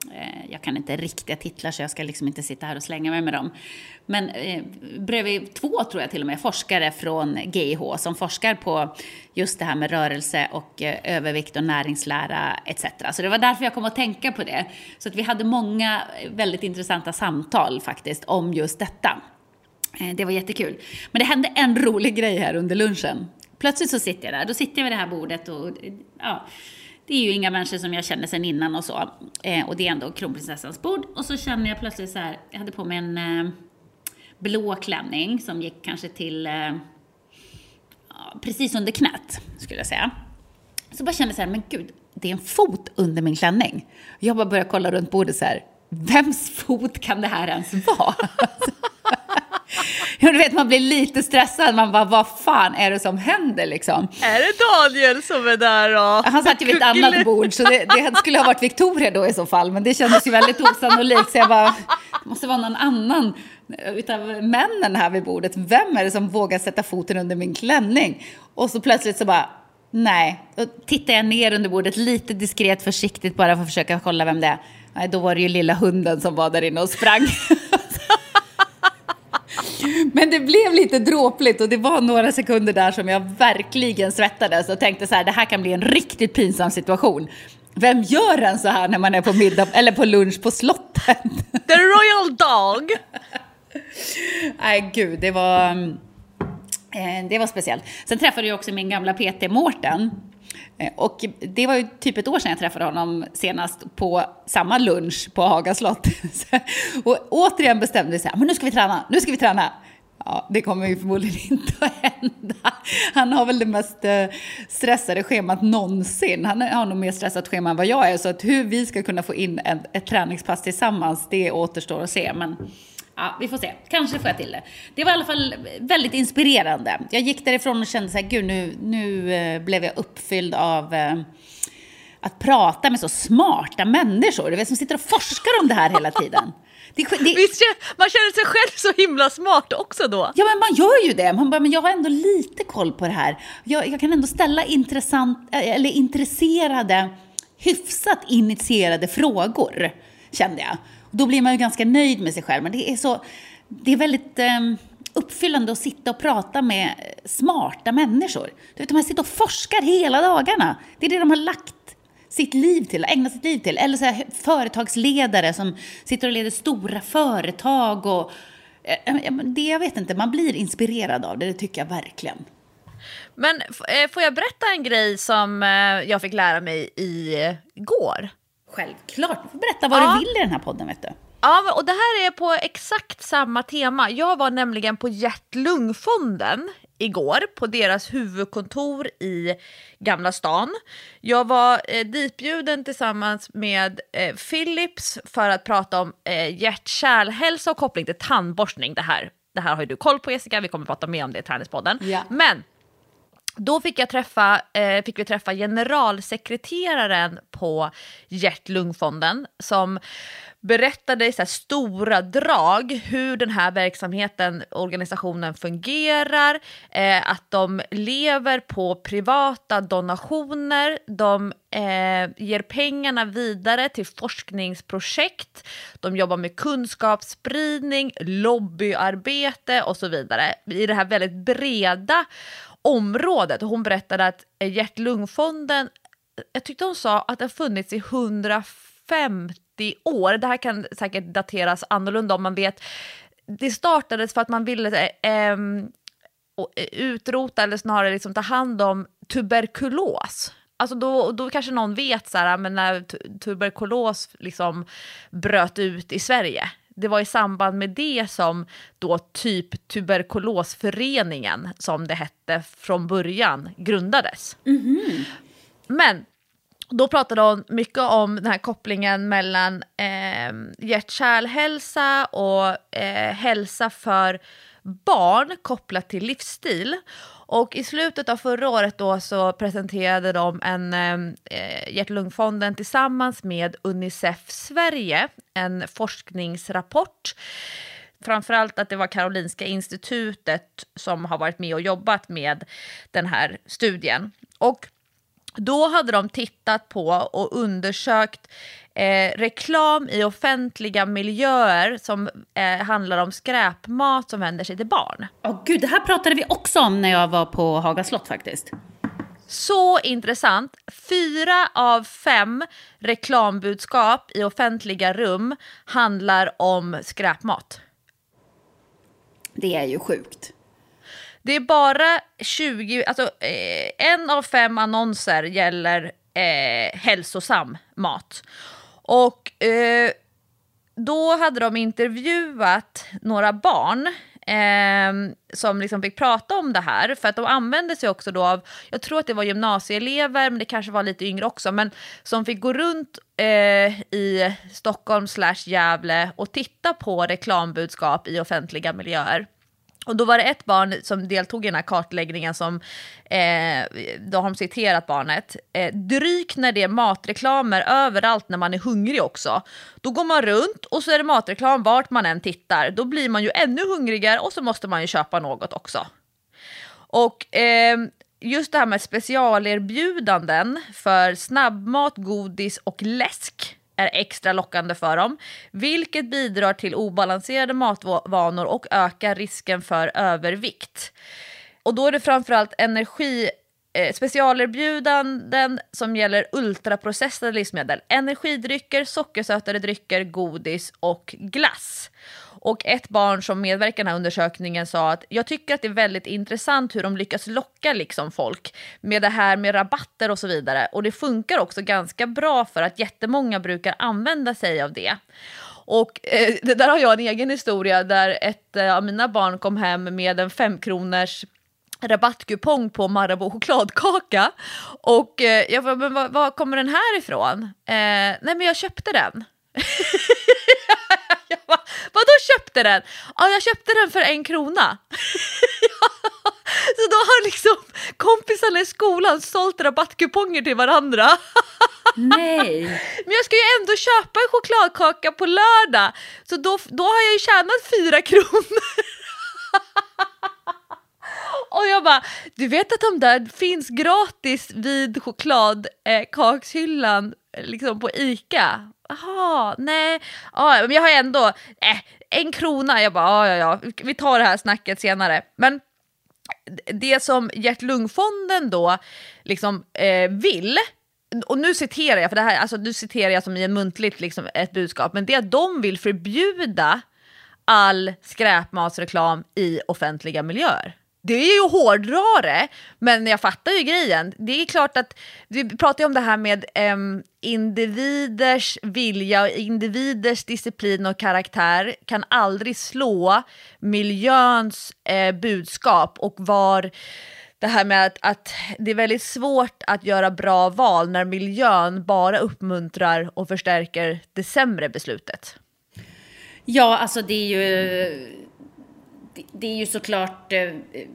eh, jag kan inte riktiga titlar så jag ska liksom inte sitta här och slänga mig med dem. Men eh, bredvid två tror jag till och med forskare från G I H som forskar på just det här med rörelse och eh, övervikt och näringslära et cetera. Så det var därför jag kom att tänka på det. Så att vi hade många väldigt intressanta samtal faktiskt om just detta. Eh, det var jättekul. Men det hände en rolig grej här under lunchen. Plötsligt så sitter jag där, då sitter jag vid det här bordet och ja, det är ju inga människor som jag känner sedan innan och så. Eh, och det är ändå kronprinsessans bord. Och så känner jag plötsligt så här, jag hade på mig en eh, blå klänning som gick kanske till eh, ja, precis under knät skulle jag säga. Så bara kände jag så här, men gud, det är en fot under min klänning. Jag bara började kolla runt bordet så här, vems fot kan det här ens vara? Ja, du vet, man blir lite stressad. Man bara, vad fan är det som händer liksom? Är det Daniel som är där då? Han satt ju vid ett annat bord, så det, det skulle ha varit Victoria då i så fall. Men det kändes ju väldigt osannolikt. Så jag bara, det måste vara någon annan utav männen här vid bordet. Vem är det som vågar sätta foten under min klänning? Och så plötsligt så bara, nej. Då tittar jag ner under bordet lite diskret, försiktigt bara för att försöka kolla vem det är. Nej, då var det ju lilla hunden som var där inne och sprang. Men det blev lite dråpligt och det var några sekunder där som jag verkligen svettades och tänkte så här, det här kan bli en riktigt pinsam situation. Vem gör en så här när man är på middag eller på lunch på slottet? The Royal Dog. Nej gud, det var eh, det var speciellt. Sen träffade jag också min gamla P T Mårten. Och det var ju typ ett år sedan jag träffade honom senast på samma lunch på Haga slott. Och återigen bestämde jag så här, men nu ska vi träna, nu ska vi träna. Ja, det kommer ju förmodligen inte att hända. Han har väl det mest stressade schemat någonsin. Han har nog mer stressat schema än vad jag är. Så att hur vi ska kunna få in ett, ett träningspass tillsammans, det återstår att se. Men ja, vi får se. Kanske får jag till det. Det var i alla fall väldigt inspirerande. Jag gick därifrån och kände så här, gud, nu, nu eh, blev jag uppfylld av eh, att prata med så smarta människor. Du vet, som sitter och forskar om det här hela tiden. Det, det, Visst, man känner sig själv så himla smart också då. Ja, men man gör ju det. Man bara, men jag har ändå lite koll på det här. Jag, jag kan ändå ställa intressant, eller intresserade, hyfsat initierade frågor, kände jag. Då blir man ju ganska nöjd med sig själv. Men det är så, det är väldigt eh, uppfyllande att sitta och prata med smarta människor. Du vet, de här sitter och forskar hela dagarna. Det är det de har lagt sitt liv till, ägnat sitt liv till. Eller så här, företagsledare som sitter och leder stora företag. Och, eh, det, jag vet inte, man blir inspirerad av det, det tycker jag verkligen. Men eh, får jag berätta en grej som eh, jag fick lära mig igår? Självklart, du får berätta vad ja. du vill i den här podden, vet du. Ja, och det här är på exakt samma tema. Jag var nämligen på Hjärt-Lungfonden igår på deras huvudkontor i Gamla stan. Jag var eh, ditbjuden tillsammans med eh, Philips för att prata om eh, hjärt-kärlhälsa och koppling till tandborstning. Det här, det här har ju du koll på, Jessica. Vi kommer prata mer om det i Träningspodden. Ja. Men då fick, jag träffa, eh, fick vi träffa generalsekreteraren på Hjärt-Lungfonden som berättade i så här stora drag hur den här verksamheten, organisationen fungerar, eh, att de lever på privata donationer, de eh, ger pengarna vidare till forskningsprojekt, de jobbar med kunskapsspridning, lobbyarbete och så vidare i det här väldigt breda området. Hon berättade att Hjärt-Lungfonden, jag tyckte hon sa att det har funnits i hundrafemtio år. Det här kan säkert dateras annorlunda om man vet. Det startades för att man ville eh, utrota eller snarare liksom ta hand om tuberkulos. Alltså då, då kanske någon vet så här, men när tuberkulos liksom bröt ut i Sverige. Det var i samband med det som då typ tuberkulosföreningen, som det hette från början, grundades. Mm-hmm. Men då pratade hon mycket om den här kopplingen mellan eh, hjärt-kärlhälsa och eh, hälsa för barn kopplat till livsstil. Och i slutet av förra året då så presenterade de en eh, Hjärt-Lungfonden tillsammans med Unicef Sverige en forskningsrapport. Framförallt att det var Karolinska institutet som har varit med och jobbat med den här studien. Och då hade de tittat på och undersökt eh, reklam i offentliga miljöer som eh, handlar om skräpmat som vänder sig till barn. Åh oh, gud, det här pratade vi också om när jag var på Haga slott faktiskt. Så intressant. Fyra av fem reklambudskap i offentliga rum handlar om skräpmat. Det är ju sjukt. Det är bara tjugo, alltså eh, en av fem annonser gäller eh, hälsosam mat. Och eh, då hade de intervjuat några barn eh, som liksom fick prata om det här. För att de använde sig också då av, jag tror att det var gymnasieelever, men det kanske var lite yngre också. Men som fick gå runt eh, i Stockholm slash Gävle och titta på reklambudskap i offentliga miljöer. Och då var det ett barn som deltog i den här kartläggningen som, eh, då har de citerat barnet. Eh, dryg när det är matreklamer överallt när man är hungrig också. Då går man runt och så är det matreklam vart man än tittar. Då blir man ju ännu hungrigare och så måste man ju köpa något också. Och eh, just det här med specialerbjudanden för snabbmat, godis och läsk är extra lockande för dem, vilket bidrar till obalanserade matvanor och ökar risken för övervikt. Och då är det framförallt energi, eh, specialerbjudanden som gäller ultraprocessade livsmedel, energidrycker, sockersötade drycker, godis och glass. Och ett barn som medverkar i den här undersökningen sa att jag tycker att det är väldigt intressant hur de lyckas locka liksom folk med det här med rabatter och så vidare. Och det funkar också ganska bra för att jättemånga brukar använda sig av det. Och eh, det där har jag en egen historia där ett eh, av mina barn kom hem med en femkronors rabattkupong på Marabou chokladkaka. Och eh, jag bara, men var, var kommer den här ifrån? Eh, nej men jag köpte den. Jag bara, vadå köpte den? Ja, jag köpte den för en krona. Så då har liksom kompisarna i skolan sålt rabattkuponger till varandra. Nej. Men jag ska ju ändå köpa en chokladkaka på lördag. Så då, då har jag ju tjänat fyra kronor. Och jag bara, du vet att de där finns gratis vid chokladkakshyllan eh, liksom på Ica. Jaha, nej. Ja, men jag har ändå eh, en krona. Jag bara, ja, ja, ja, vi tar det här snacket senare. Men det som Hjärt-Lungfonden då liksom eh, vill, och nu citerar jag, för det här, alltså nu citerar jag som i en muntligt liksom ett budskap, men det är att de vill förbjuda all skräpmatsreklam i offentliga miljöer. Det är ju hårdrare, men jag fattar ju grejen. Det är klart att vi pratar om det här med eh, individers vilja och individers disciplin och karaktär kan aldrig slå miljöns eh, budskap, och var det här med att, att det är väldigt svårt att göra bra val när miljön bara uppmuntrar och förstärker det sämre beslutet. Ja, alltså det är ju... Det är ju såklart eh,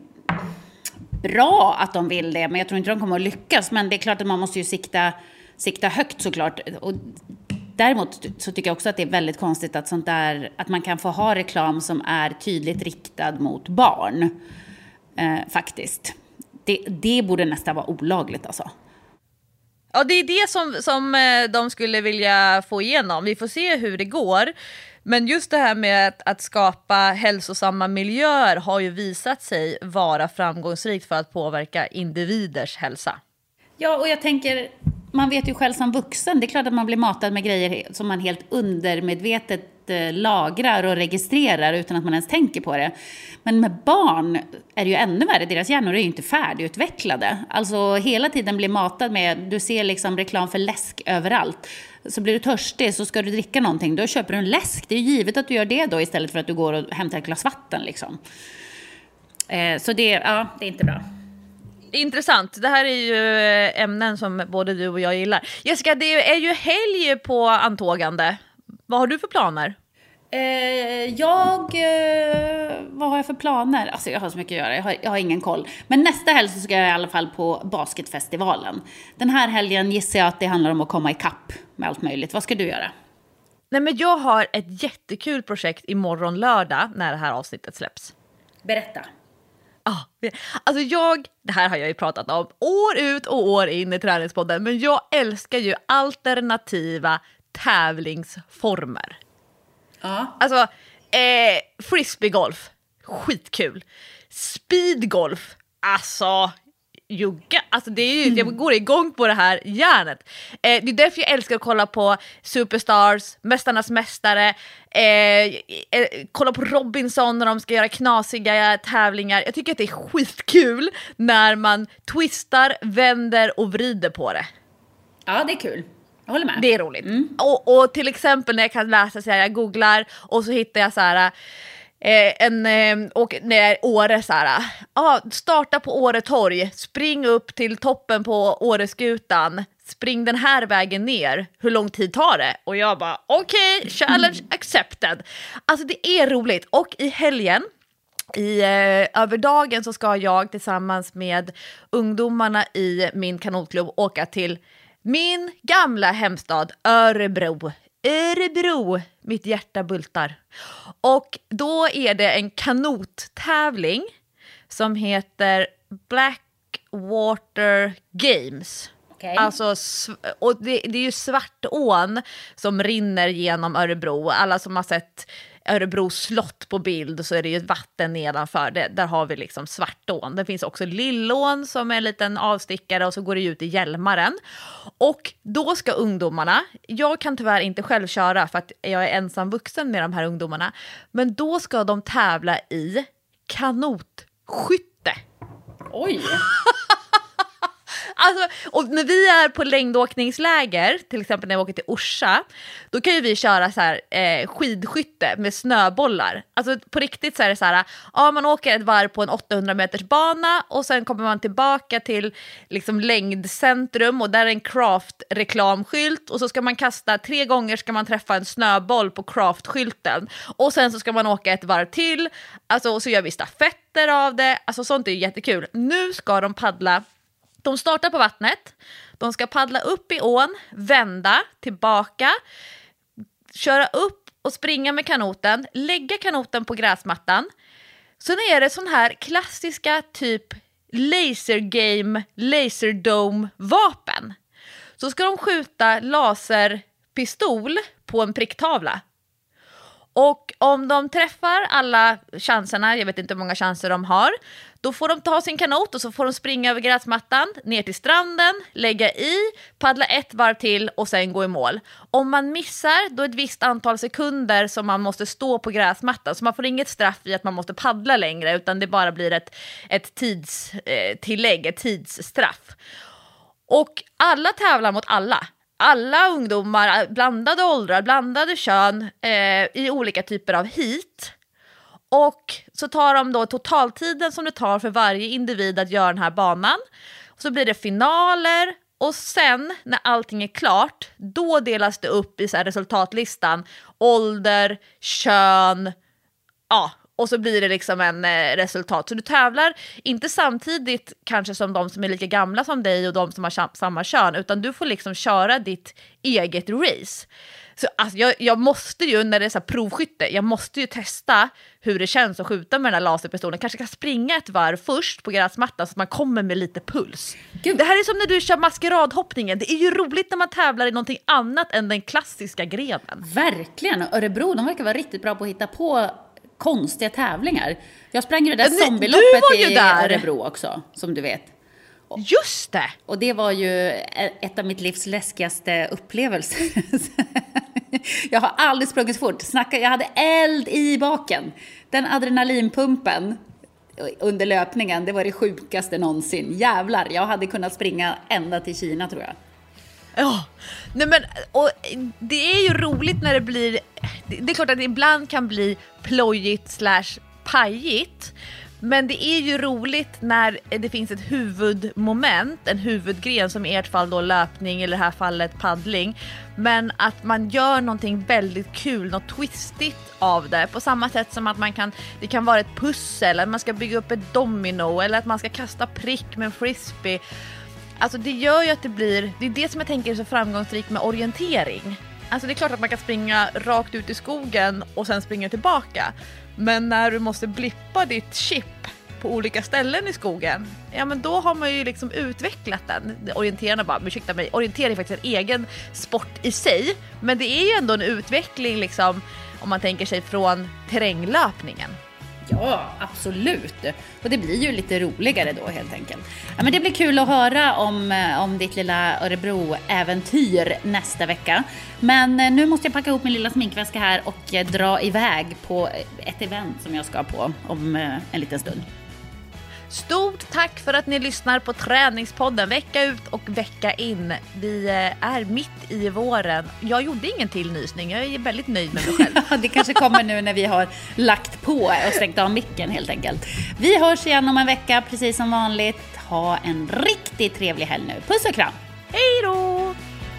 bra att de vill det, men jag tror inte de kommer att lyckas. Men det är klart att man måste ju sikta, sikta högt såklart. Och däremot så tycker jag också att det är väldigt konstigt att, sånt där, att man kan få ha reklam som är tydligt riktad mot barn. Eh, faktiskt. Det, det borde nästan vara olagligt alltså. Ja, det är det som, som de skulle vilja få igenom. Vi får se hur det går. Men just det här med att, att skapa hälsosamma miljöer har ju visat sig vara framgångsrikt för att påverka individers hälsa. Ja, och jag tänker, man vet ju själv som vuxen, det är klart att man blir matad med grejer som man helt undermedvetet eh, lagrar och registrerar utan att man ens tänker på det. Men med barn är det ju ännu värre, deras hjärnor är ju inte färdigutvecklade. Alltså hela tiden blir matad med, du ser liksom reklam för läsk överallt. Så blir du törstig så ska du dricka någonting, då köper du en läsk. Det är ju givet att du gör det då istället för att du går och hämtar ett glas vatten liksom. Eh, så det, ja, det är inte bra. Intressant. Det här är ju ämnen som både du och jag gillar. Jessica, det är ju helg på antågande. Vad har du för planer? Eh, jag... Eh, vad har jag för planer? Alltså jag har så mycket att göra. Jag har, jag har ingen koll. Men nästa helg så ska jag i alla fall på basketfestivalen. Den här helgen gissar jag att det handlar om att komma i kapp med allt möjligt. Vad ska du göra? Nej, men jag har ett jättekul projekt imorgon lördag när det här avsnittet släpps. Berätta. Ah, alltså jag, det här har jag ju pratat om år ut och år in i träningspodden, men jag älskar ju alternativa tävlingsformer. Ja. Alltså, eh, frisbeegolf, skitkul. Speedgolf, alltså, jugga. Alltså det är ju, jag går igång på det här hjärnet. Eh, det är därför jag älskar att kolla på Superstars, Mästarnas mästare, eh, eh, kolla på Robinson när de ska göra knasiga tävlingar. Jag tycker att det är skitkul när man twistar, vänder och vrider på det. Ja, det är kul. Jag håller med. Det är roligt. Mm. Och, och till exempel när jag kan läsa så här, jag googlar och så hittar jag så här eh, en eh, och när jag är Åre så här, ah, starta på Åre torg, spring upp till toppen på Åreskutan, spring den här vägen ner, hur lång tid tar det? Och jag bara okej, okay, challenge accepted. Alltså det är roligt. Och i helgen I eh, över dagen så ska jag tillsammans med ungdomarna i min kanotklubb åka till min gamla hemstad Örebro. Örebro, mitt hjärta bultar. Och då är det en kanottävling som heter Blackwater Games. Okay. Alltså, och det, det är ju Svartån som rinner genom Örebro. Alla som har sett Örebro slott på bild, så är det ju ett vatten nedanför det. Där har vi liksom Svartån. Det finns också Lillån som är en liten avstickare, och så går det ut i Hjälmaren. Och då ska ungdomarna, jag kan tyvärr inte själv köra för att jag är ensam vuxen med de här ungdomarna, men då ska de tävla i kanotskytte. Oj! Alltså, och när vi är på längdåkningsläger, till exempel när vi åker till Orsa, då kan ju vi köra så här, eh, skidskytte med snöbollar. Alltså på riktigt så är det så här, ja, man åker ett varv på en åttahundra meters bana och sen kommer man tillbaka till liksom längdcentrum, och där är en Craft-reklamskylt, och så ska man kasta tre gånger, ska man träffa en snöboll på Craft-skylten, och sen så ska man åka ett varv till, alltså, och så gör vi stafetter av det. Alltså sånt är ju jättekul. Nu ska de paddla. De startar på vattnet, de ska paddla upp i ån, vända, tillbaka, köra upp och springa med kanoten, lägga kanoten på gräsmattan. Sen är det sån här klassiska typ laser game, laserdome vapen. Så ska de skjuta laserpistol på en pricktavla. Och om de träffar alla chanserna, jag vet inte hur många chanser de har, då får de ta sin kanot och så får de springa över gräsmattan, ner till stranden, lägga i, paddla ett varv till och sen gå i mål. Om man missar, då är det ett visst antal sekunder som man måste stå på gräsmattan. Så man får inget straff i att man måste paddla längre, utan det bara blir ett, ett tidstillägg, ett tidsstraff. Och alla tävlar mot alla. Alla ungdomar, blandade åldrar, blandade kön, eh, i olika typer av heat. Och så tar de då totaltiden som det tar för varje individ att göra den här banan. Och så blir det finaler, och sen när allting är klart, då delas det upp i så här resultatlistan. Ålder, kön, ja. Och så blir det liksom en eh, resultat. Så du tävlar inte samtidigt kanske som de som är lika gamla som dig och de som har samma kön, utan du får liksom köra ditt eget race. Så alltså, jag, jag måste ju, när det är så här provskytte, jag måste ju testa hur det känns att skjuta med den här laserpistolen. Kanske kan springa ett varv först på gräsmattan så att man kommer med lite puls. Gud. Det här är som när du kör maskeradhoppningen. Det är ju roligt när man tävlar i någonting annat än den klassiska grenen. Verkligen. Och Örebro, de verkar vara riktigt bra på att hitta på konstiga tävlingar. Jag sprang ju det där zombieloppet i där. Örebro också, som du vet. Och, just det! Och det var ju ett av mitt livs läskigaste upplevelser. Jag har aldrig sprungit fort. Snacka, jag hade eld i baken. Den adrenalinpumpen under löpningen, det var det sjukaste någonsin. Jävlar, jag hade kunnat springa ända till Kina, tror jag. Ja, nej men, och det är ju roligt när det blir, det är klart att det ibland kan bli plojigt slash pajigt, men det är ju roligt när det finns ett huvudmoment, en huvudgren, som i ert fall då löpning, eller i det här fallet paddling, men att man gör någonting väldigt kul, något twistigt av det, på samma sätt som att man kan, det kan vara ett pussel, eller man ska bygga upp ett domino, eller att man ska kasta prick med en frisbee. Alltså det gör ju att det blir, det är det som jag tänker är så framgångsrikt med orientering. Alltså det är klart att man kan springa rakt ut i skogen och sen springa tillbaka. Men när du måste blippa ditt chip på olika ställen i skogen, ja men då har man ju liksom utvecklat den. Orienterarna bara, ursäkta mig, orientering är faktiskt en egen sport i sig, men det är ju ändå en utveckling liksom, om man tänker sig från terränglöpningen. Ja, absolut. Och det blir ju lite roligare då helt enkelt. Ja, men det blir kul att höra om, om ditt lilla Örebro-äventyr nästa vecka. Men nu måste jag packa ihop min lilla sminkväska här och dra iväg på ett event som jag ska på om en liten stund. Stort tack för att ni lyssnar på Träningspodden vecka ut och vecka in. Vi är mitt i våren. Jag gjorde ingen tillnysning, jag är väldigt nöjd med mig själv. Det kanske kommer nu när vi har lagt på och stängt av micken helt enkelt. Vi hörs igen om en vecka precis som vanligt. Ha en riktigt trevlig helg nu. Puss och kram! Hej då!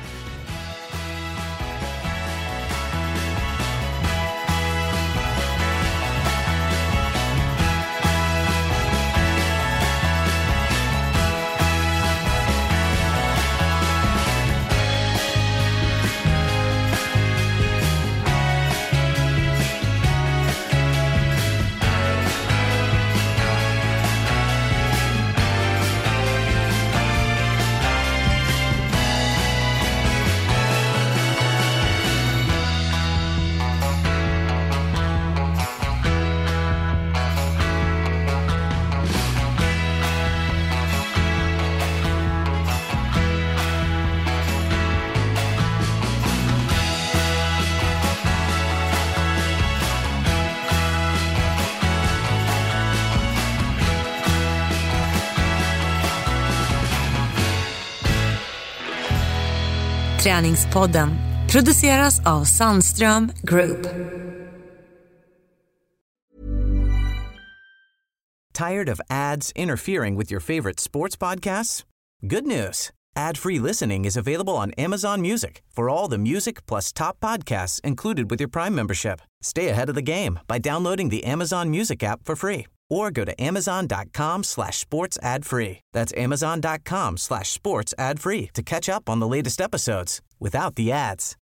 Träningspodden produceras av Sandström Group. Tired of ads interfering with your favorite sports podcasts? Good news. Ad-free listening is available on Amazon Music for all the music plus top podcasts included with your Prime membership. Stay ahead of the game by downloading the Amazon Music app for free or go to amazon.com slash sports ad free. That's amazon.com slash sports ad free to catch up on the latest episodes without the ads.